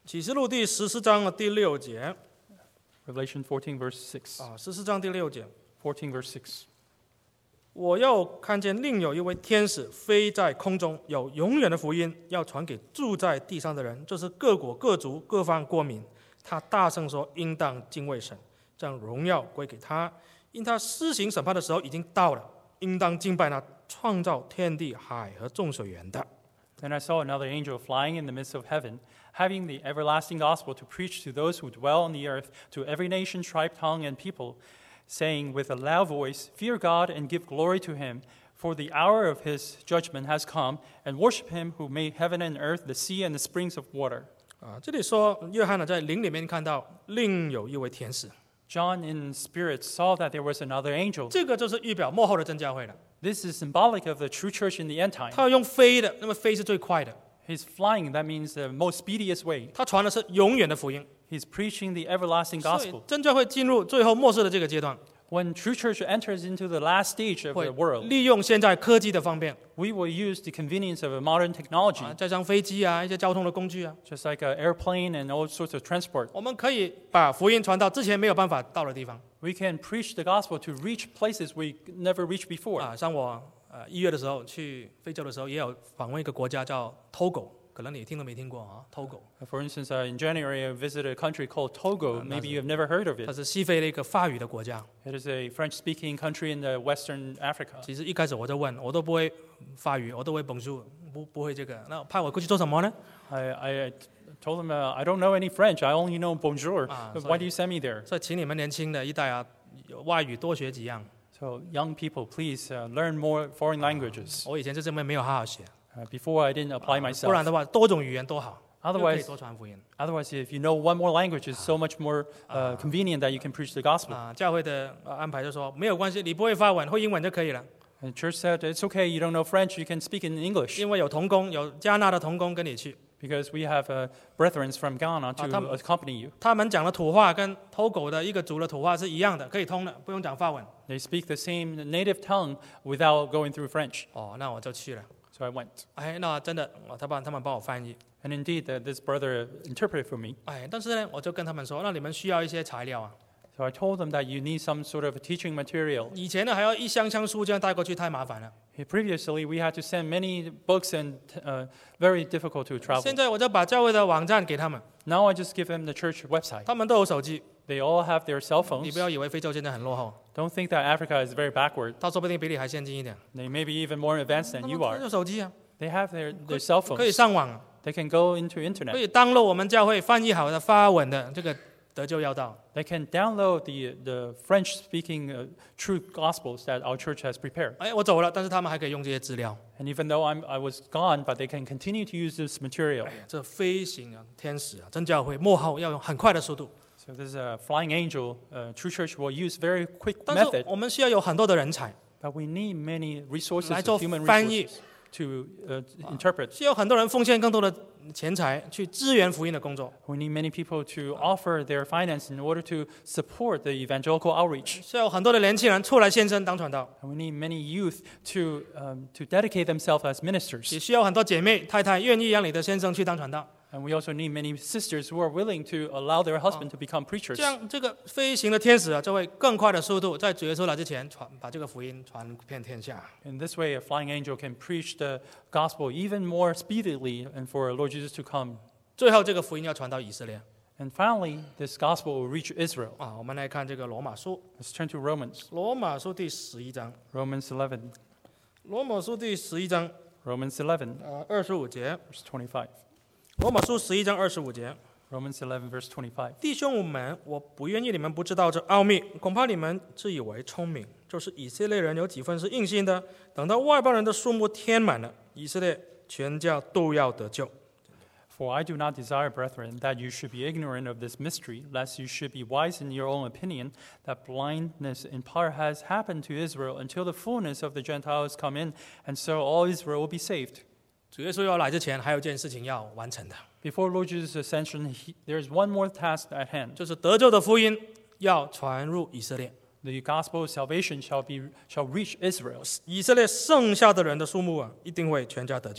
[SPEAKER 1] 启示录第十四章的第六节
[SPEAKER 2] Revelation fourteen, verse six.
[SPEAKER 1] 啊，十四章第六节，
[SPEAKER 2] fourteen, verse six.
[SPEAKER 1] 我又看见另有一位天使飞在空中，有永远的福音要传给住在地上的人，就是各国各族各方国民。他大声说：应当敬畏神，将荣耀归给他，因他施行审判的时候已经到了，应当敬拜那创造天地海和众水源的。
[SPEAKER 2] Then I saw another angel flying in the midst of heaven, having the everlasting gospel to preach to those who dwell on the earth, to every nation, tribe, tongue, and people, saying with a loud voice, Fear God and give glory to him, for the hour of his judgment has come, and worship him who made heaven and earth, the sea and the springs of water.
[SPEAKER 1] 啊，这里说约翰呢在灵里面看到另有一位天使，
[SPEAKER 2] John in spirit saw that there was another angel.
[SPEAKER 1] 这个就是预表末后的真教会了。
[SPEAKER 2] This is symbolic of the true church in the end time.
[SPEAKER 1] 他要用飞的，那么飞是最快的。
[SPEAKER 2] He's flying, that means the most speediest way.
[SPEAKER 1] 他传的是永远的福音，
[SPEAKER 2] He's preaching the everlasting
[SPEAKER 1] 所以
[SPEAKER 2] gospel.
[SPEAKER 1] 真教会进入最后末世的这个阶段，
[SPEAKER 2] When true church enters into the last stage of
[SPEAKER 1] 会
[SPEAKER 2] the world,
[SPEAKER 1] 利用现在科技的方便
[SPEAKER 2] we will use the convenience of a modern technology,
[SPEAKER 1] 啊，再像飞机啊，一些交通的工具啊，
[SPEAKER 2] just like an airplane and all sorts of transport.
[SPEAKER 1] 我们可以把福音传到之前没有办法到的地方
[SPEAKER 2] We can preach the gospel to reach places we never reached before.
[SPEAKER 1] 啊。像我呃一月的时候去非洲的时候，也有访问一个国家叫 Togo， 可能你听都没听过啊 ，Togo，
[SPEAKER 2] For instance, uh, in January, I visited a country called Togo. Maybe you have never heard of
[SPEAKER 1] 它
[SPEAKER 2] it.
[SPEAKER 1] 是西非的一个法语的国家。
[SPEAKER 2] It is a French-speaking country in the Western Africa.
[SPEAKER 1] 其实一开始我就问，我都不会法语，我都会 bonjour， 不不会这个，那派我过去做什么呢？
[SPEAKER 2] I, I told them, uh, I don't know any French. I only know bonjour.
[SPEAKER 1] Ah,
[SPEAKER 2] Why
[SPEAKER 1] sorry.
[SPEAKER 2] do you send me there?
[SPEAKER 1] 所以请你们年轻的一代啊，有外语多学几样。
[SPEAKER 2] So, young people, please uh, learn more foreign languages.
[SPEAKER 1] 我以前在这边没有好好学，
[SPEAKER 2] Uh, before, I didn't apply
[SPEAKER 1] 不然
[SPEAKER 2] myself.
[SPEAKER 1] 的话多种语言多好，又可以
[SPEAKER 2] Otherwise,
[SPEAKER 1] 多传福音
[SPEAKER 2] otherwise, if you know one more language, it's so much more uh, convenient that you can preach the gospel.
[SPEAKER 1] 啊。教会的呃安排就说没有关系，你不会法文，会英文就可以了，
[SPEAKER 2] And the church said, it's okay, you don't know French, you can speak in English.
[SPEAKER 1] 因为有童工，有加纳的童工跟你去，
[SPEAKER 2] Because we have uh, brethren from Ghana to
[SPEAKER 1] Ah, tam-
[SPEAKER 2] accompany you.
[SPEAKER 1] 他们讲的土话跟Togo的一个族的土话是一样的，可以通的，不用讲法文。
[SPEAKER 2] They speak the same native tongue without going through French.
[SPEAKER 1] 哦，那我就去了。
[SPEAKER 2] So I went.
[SPEAKER 1] 哎，那真的，哦他帮他们帮我翻译。
[SPEAKER 2] And indeed, uh, this brother interpreted for me.
[SPEAKER 1] 哎，但是呢，我就跟他们说，那你们需要一些材料啊。
[SPEAKER 2] So I told them that you need some sort of teaching material.
[SPEAKER 1] 以前呢还要一箱箱书这样带过去，太麻烦了。
[SPEAKER 2] Previously, we had to send many books and uh, very difficult to
[SPEAKER 1] 现
[SPEAKER 2] travel.
[SPEAKER 1] 在我就把教会的网站给他们，
[SPEAKER 2] Now I just give them the church website.
[SPEAKER 1] 他们都有手机。
[SPEAKER 2] They all have their cell
[SPEAKER 1] 你
[SPEAKER 2] phones.
[SPEAKER 1] 不要以为非洲现在很落后，
[SPEAKER 2] Don't think that Africa is very backward.
[SPEAKER 1] 他说不定比你还先进一点。
[SPEAKER 2] They may be even more advanced
[SPEAKER 1] 他
[SPEAKER 2] than
[SPEAKER 1] 们
[SPEAKER 2] you
[SPEAKER 1] 都
[SPEAKER 2] are.
[SPEAKER 1] 有手机啊，
[SPEAKER 2] They have their, their cell
[SPEAKER 1] 可以
[SPEAKER 2] phones.
[SPEAKER 1] 上网，
[SPEAKER 2] They can go into
[SPEAKER 1] 可
[SPEAKER 2] internet.
[SPEAKER 1] 以登录我们教会翻译好的发文的这个得救要道。
[SPEAKER 2] They can download the, the French-speaking uh, true gospels that our church has prepared.
[SPEAKER 1] 哎，我走了，但是他们还可以用这些资料。
[SPEAKER 2] And even though I'm, I was gone, but they can continue to use this material.
[SPEAKER 1] 哎，这飞行啊，天使啊，真教会幕后要用很快的速度，
[SPEAKER 2] So this is a flying angel. Uh, true church will use very quick
[SPEAKER 1] 但是
[SPEAKER 2] method,
[SPEAKER 1] 我们需要有很多的人才，
[SPEAKER 2] but we need many resources,
[SPEAKER 1] 来做
[SPEAKER 2] human
[SPEAKER 1] 翻译，
[SPEAKER 2] resources, to uh, interpret.
[SPEAKER 1] 需要很多人奉献更多的钱财去支援福音的工作，
[SPEAKER 2] We need many people to offer their finance in order to support the evangelical outreach.
[SPEAKER 1] 需要有很多的年轻人出来献身当传道，
[SPEAKER 2] And we need many youth to, um, to dedicate themselves as
[SPEAKER 1] 也
[SPEAKER 2] ministers.
[SPEAKER 1] 需要很多姐妹太太愿意让你的先生去当传道。
[SPEAKER 2] And we also need many sisters who are willing to allow their husband to become preachers.
[SPEAKER 1] 这样，这个飞行的天使啊，就会更快的速度，在主耶稣来之前传把这个福音传遍天下。
[SPEAKER 2] In this way, a flying angel can preach the gospel even more speedily and for Lord Jesus to come.
[SPEAKER 1] 最后，这个福音要传到以色列
[SPEAKER 2] And finally, this gospel will reach Israel.
[SPEAKER 1] 啊。我们来看这个罗马书，
[SPEAKER 2] Let's turn to Romans.
[SPEAKER 1] 罗马书第十一章，
[SPEAKER 2] Romans eleven.
[SPEAKER 1] 罗马书第十一章
[SPEAKER 2] Romans eleven,
[SPEAKER 1] 呃二十五节，
[SPEAKER 2] verse twenty-five.
[SPEAKER 1] 罗马书十一章二十五节，
[SPEAKER 2] Romans eleven, verse twenty-five.
[SPEAKER 1] 弟兄们，我不愿意你们不知道这奥秘，恐怕你们自以为聪明，就是以色列人有几分是硬心的，等到外邦人的数目填满了，以色列全家都要得救。
[SPEAKER 2] For I do not desire, brethren, that you should be ignorant of this mystery, lest you should be wise in your own opinion, that blindness in part has happened to Israel until the fullness of the Gentiles come in, and so all Israel will be saved.
[SPEAKER 1] 主耶稣要来之前，还有一件事情要完成的，
[SPEAKER 2] Before Lord Jesus' ascension, he, there is one more task at hand.
[SPEAKER 1] 就是得救的福音要传入以色列。
[SPEAKER 2] The gospel of salvation shall be shall reach Israel.
[SPEAKER 1] 以色列剩下的人的数目啊，一定会全家得救。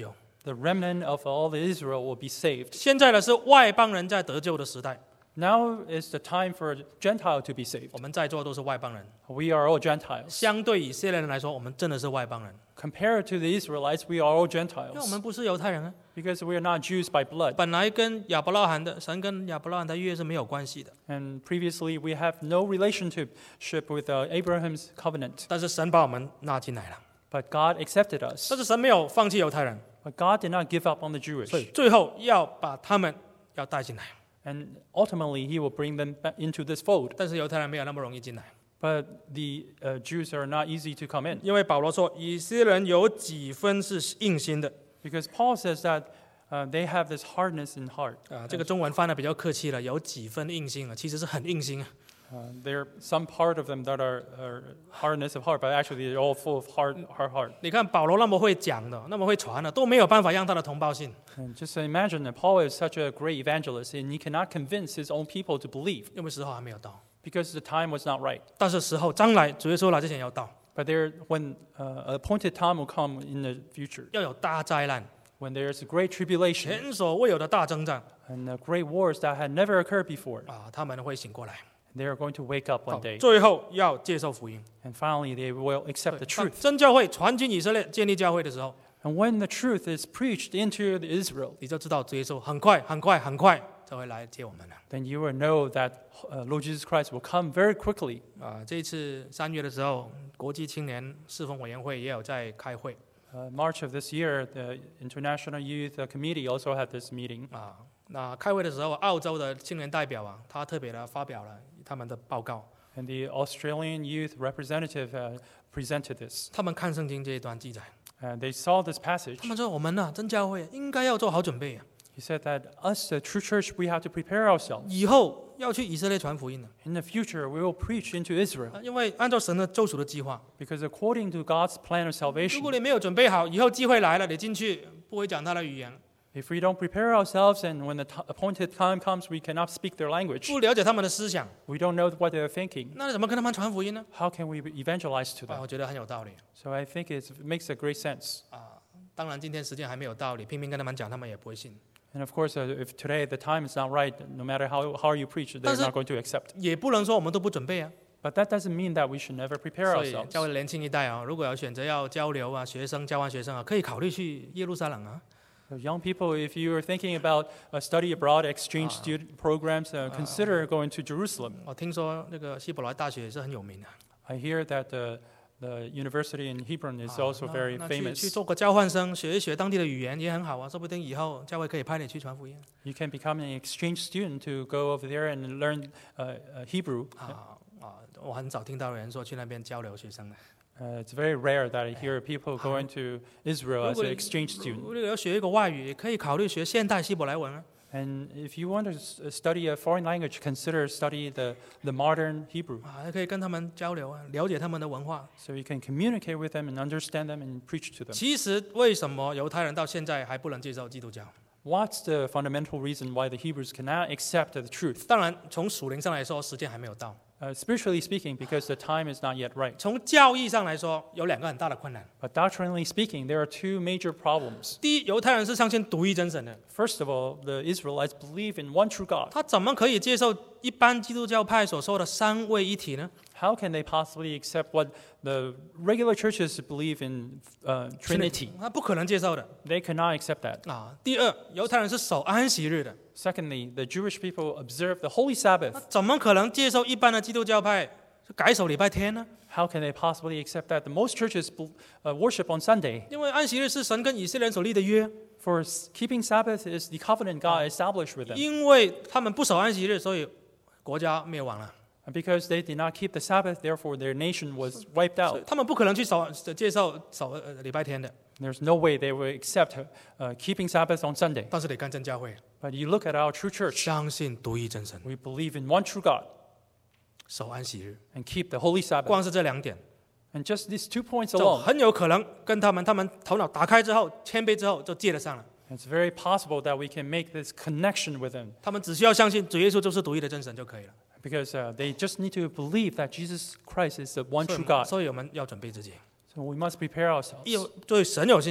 [SPEAKER 2] the remnant of all the Israel will be saved.
[SPEAKER 1] 现在呢是外邦人在得救的时代，
[SPEAKER 2] Now is the time for a Gentile to be saved.
[SPEAKER 1] 我们在座都是外邦人，
[SPEAKER 2] We are all Gentiles.
[SPEAKER 1] 相对以色列人来说，我们真的是外邦人，
[SPEAKER 2] Compared to the Israelites, we are all
[SPEAKER 1] 因为我们
[SPEAKER 2] Gentiles
[SPEAKER 1] 不是犹太人啊。
[SPEAKER 2] because we are not Jews by blood.
[SPEAKER 1] 本来跟亚伯拉罕的神跟亚伯拉罕的约是没有关系的，
[SPEAKER 2] And previously, we have no relationship with uh, Abraham's covenant.
[SPEAKER 1] 但是神把我们纳进来了。
[SPEAKER 2] But God accepted us.
[SPEAKER 1] 但是神没有放弃犹太人，
[SPEAKER 2] But God did not give up on the
[SPEAKER 1] 所以
[SPEAKER 2] Jewish.
[SPEAKER 1] 最后要把他们要带进来。
[SPEAKER 2] And ultimately, He will bring them back into this fold.
[SPEAKER 1] 但是犹太人没有那么容易进来，
[SPEAKER 2] But the uh, Jews are not easy to come in.
[SPEAKER 1] 因为保罗说以色列人有几分是硬心的
[SPEAKER 2] Because Paul says that uh, they have this hardness in heart.
[SPEAKER 1] 啊，这个中文翻的比较客气了，有几分硬心啊，其实是很硬心啊。
[SPEAKER 2] Uh, there are some part of them that are, are hardness of heart, but actually they're all full of hard, hard heart.
[SPEAKER 1] 你看保罗那么会讲的，那么会传的，都没有办法让他的同胞信，
[SPEAKER 2] And just imagine that Paul is such a great evangelist, and he cannot convince his own people to believe
[SPEAKER 1] 因为时候还没有到。
[SPEAKER 2] because the time was not right.
[SPEAKER 1] 但是时候将来，主耶稣来之前要到，
[SPEAKER 2] But there, when uh, appointed time will come in the future,
[SPEAKER 1] 要有大灾难，
[SPEAKER 2] when there's a great tribulation
[SPEAKER 1] 前所未有的大征战
[SPEAKER 2] and uh, great wars that had never occurred before,
[SPEAKER 1] 啊，他们会醒过来，
[SPEAKER 2] they are going to wake up
[SPEAKER 1] 到
[SPEAKER 2] one day,
[SPEAKER 1] 最后要接受福音。
[SPEAKER 2] and finally they will accept the
[SPEAKER 1] 当
[SPEAKER 2] truth.
[SPEAKER 1] 真教会传进以色列，建立教会的时候，
[SPEAKER 2] And when the truth is preached into the Israel,
[SPEAKER 1] 你就知道主耶稣很快、很快、很快就会来接我们了。
[SPEAKER 2] then you will know that uh, Lord Jesus Christ will come very quickly.
[SPEAKER 1] 啊，这一次三月的时候，国际青年侍奉委员会也有在开会
[SPEAKER 2] Uh, March of this year, the International Youth uh, Committee also had this meeting.
[SPEAKER 1] 啊。那开会的时候，澳洲的青年代表啊，他特别的发表了他们的报告。
[SPEAKER 2] And the Australian youth representative uh, presented this.
[SPEAKER 1] 他们看圣经这一段记载，
[SPEAKER 2] And they saw this passage.
[SPEAKER 1] 他们说我们呢、真教会应该要做好准备啊，
[SPEAKER 2] He said that us, the true church, we have to prepare ourselves.
[SPEAKER 1] 以后要去以色列传福音的、
[SPEAKER 2] In the future, we will preach into Israel
[SPEAKER 1] 啊因为按照神的救赎的计划，
[SPEAKER 2] because according to God's plan of
[SPEAKER 1] 如
[SPEAKER 2] salvation,
[SPEAKER 1] 果你没有准备好，以后机会来了，你进去不会讲他的语言，
[SPEAKER 2] if we don't prepare ourselves and when the t- appointed time comes, we cannot speak their language,
[SPEAKER 1] 不了解他们的思想，
[SPEAKER 2] we don't know what they're thinking,
[SPEAKER 1] 那你怎么跟他们传福音呢？
[SPEAKER 2] how can we evangelize to
[SPEAKER 1] 啊，
[SPEAKER 2] them?
[SPEAKER 1] 我觉得很有道理
[SPEAKER 2] So I think it's, it makes a great sense.
[SPEAKER 1] 啊。当然，今天时间还没有到，你拼命跟他们讲，他们也不会信。
[SPEAKER 2] And of course, uh, if today the time is not right, no matter how hard you preach, they're
[SPEAKER 1] 但是-
[SPEAKER 2] not going to accept.
[SPEAKER 1] 也不能说我们都不准备啊。
[SPEAKER 2] But that doesn't mean that we should never prepare
[SPEAKER 1] 所以
[SPEAKER 2] ourselves.
[SPEAKER 1] 教会的年轻一代啊，如果要选择要交流啊，学生交换学生啊，可以考虑去耶路撒冷啊。
[SPEAKER 2] So young people, if you are thinking about uh, study abroad, exchange student programs, uh, consider going to Jerusalem.
[SPEAKER 1] 我听说那个希伯来大学也是很有名的，
[SPEAKER 2] I hear that the, the university in Hebron is
[SPEAKER 1] 啊
[SPEAKER 2] also
[SPEAKER 1] 那
[SPEAKER 2] very
[SPEAKER 1] 那去去
[SPEAKER 2] famous.
[SPEAKER 1] 做个交换生，学一学当地的语言也很好啊，说不定以后教会可以派你去传福音
[SPEAKER 2] You can become an exchange student to go over there and learn uh, uh, Hebrew.
[SPEAKER 1] 啊啊！我很少听到有人说去那边交流学生的。
[SPEAKER 2] Uh, it's very rare that I hear people going to Israel
[SPEAKER 1] 如
[SPEAKER 2] as
[SPEAKER 1] 果
[SPEAKER 2] an
[SPEAKER 1] 你
[SPEAKER 2] exchange
[SPEAKER 1] 如
[SPEAKER 2] student.
[SPEAKER 1] 果你要学一个外语，也可以考虑学现代希伯来文啊。
[SPEAKER 2] And if you want to s- study a foreign language, consider study the, the modern Hebrew.
[SPEAKER 1] 啊，还可以跟他们交流啊，了解他们的文化。
[SPEAKER 2] So you can communicate with them and understand them and preach to them.
[SPEAKER 1] 其实为什么犹太人到现在还不能接受基督教？
[SPEAKER 2] What's the fundamental reason why the Hebrews cannot accept the truth?
[SPEAKER 1] 当然，从属灵上来说，时间还没有到；
[SPEAKER 2] Uh, spiritually speaking, because the time is not yet right.
[SPEAKER 1] 从教义上来说，有两个很大的困难。
[SPEAKER 2] But doctrinally speaking, there are two major problems.
[SPEAKER 1] 第一，犹太人是相信独一真神的，
[SPEAKER 2] First of all, the Israelites believe in one true God.
[SPEAKER 1] 他怎么可以接受一般基督教派所说的三位一体呢？
[SPEAKER 2] How can they possibly accept what the regular churches believe in uh, Trinity?
[SPEAKER 1] 他不可能接受的
[SPEAKER 2] They cannot accept that.
[SPEAKER 1] 啊。第二，犹太人是守安息日的，
[SPEAKER 2] Secondly, the Jewish people observe the Holy Sabbath.
[SPEAKER 1] 那怎么可能接受一般的基督教派改守礼拜天呢？
[SPEAKER 2] How can they possibly accept that? The most churches bel- uh, worship on Sunday.
[SPEAKER 1] 因为安息日是神跟以色列人所立的约，
[SPEAKER 2] For s- keeping Sabbath is the covenant God established with them.
[SPEAKER 1] 因为他们不守安息日，所以国家灭亡了。
[SPEAKER 2] And because they did not keep the Sabbath, therefore their nation was wiped
[SPEAKER 1] 所以
[SPEAKER 2] out.
[SPEAKER 1] 他们不可能去守接受守呃礼拜天的。
[SPEAKER 2] There's no way they will accept uh, keeping Sabbath on Sunday.
[SPEAKER 1] 但是你看真教会，
[SPEAKER 2] But you look at our true church,
[SPEAKER 1] 相信独一真神，
[SPEAKER 2] we believe in one true God
[SPEAKER 1] 守安息日，
[SPEAKER 2] and keep the Holy Sabbath.
[SPEAKER 1] 光是这两点，
[SPEAKER 2] And just these two points
[SPEAKER 1] 就
[SPEAKER 2] alone,
[SPEAKER 1] 很有可能跟他们他们头脑打开之后，谦卑之后就接得上了。
[SPEAKER 2] it's very possible that we can make this connection with them
[SPEAKER 1] 他们只需要相信主耶稣就是独一的真神就可以了。
[SPEAKER 2] because uh, they just need to believe that Jesus Christ is the one
[SPEAKER 1] 所
[SPEAKER 2] true
[SPEAKER 1] 以
[SPEAKER 2] God.
[SPEAKER 1] 所以我们要准备自己，
[SPEAKER 2] So we must prepare ourselves.
[SPEAKER 1] 有对神有信心，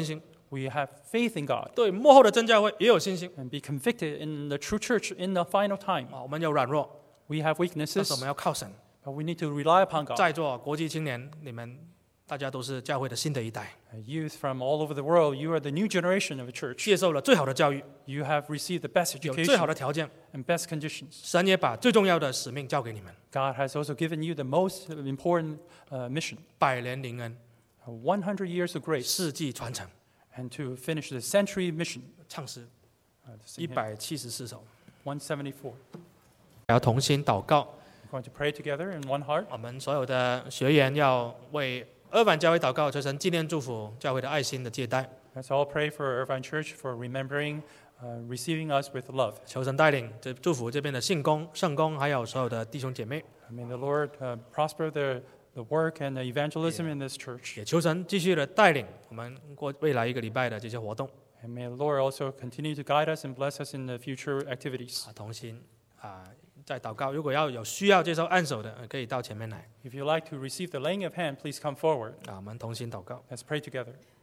[SPEAKER 2] We have faith in God
[SPEAKER 1] 对幕后的真教会也有信心
[SPEAKER 2] and be convicted in the true church in the final time.
[SPEAKER 1] 啊。我们有软弱，
[SPEAKER 2] We have
[SPEAKER 1] 但是
[SPEAKER 2] weaknesses,
[SPEAKER 1] 我们要靠神。
[SPEAKER 2] but we need to rely upon God.
[SPEAKER 1] 在座国际青年，你们大家都是教会的新的一代，
[SPEAKER 2] Youth from all over the world, you are the new generation of the church.
[SPEAKER 1] 接受了最好的教育，
[SPEAKER 2] You have received the best
[SPEAKER 1] 有最好
[SPEAKER 2] education
[SPEAKER 1] 的条件，
[SPEAKER 2] and best conditions.
[SPEAKER 1] 神也把最重要的使命交给你们，
[SPEAKER 2] God has also given you the most important uh, mission,
[SPEAKER 1] 百年灵恩，
[SPEAKER 2] one hundred years of grace,
[SPEAKER 1] 世纪传承。
[SPEAKER 2] and to finish the century mission.
[SPEAKER 1] 唱诗
[SPEAKER 2] Uh, to
[SPEAKER 1] 一
[SPEAKER 2] sing hymn
[SPEAKER 1] 百七十四首，
[SPEAKER 2] one seventy-four.
[SPEAKER 1] 还要同心祷告。
[SPEAKER 2] We're going to pray together in one heart.
[SPEAKER 1] 我们所有的学员要为二凡教会祷告，求神纪念祝福教会的爱心的接待，
[SPEAKER 2] Let's all pray for Irvine Church for remembering, uh, receiving us with love.
[SPEAKER 1] 求神带领这祝福这边的信工、圣工，还有所有的弟兄姐妹，
[SPEAKER 2] May the Lord uh, prosper the, the work and the evangelism in this church.
[SPEAKER 1] 也求神继续的带领我们过未来一个礼拜的这些活动
[SPEAKER 2] And may the Lord also continue to guide us and bless us in the future activities.
[SPEAKER 1] 啊，同心啊，在祷告。如果要有需要接受按手的，呃可以到前面来
[SPEAKER 2] If you'd like to receive the laying of hand, please come forward.
[SPEAKER 1] 啊，我们同心祷告。
[SPEAKER 2] Let's pray together.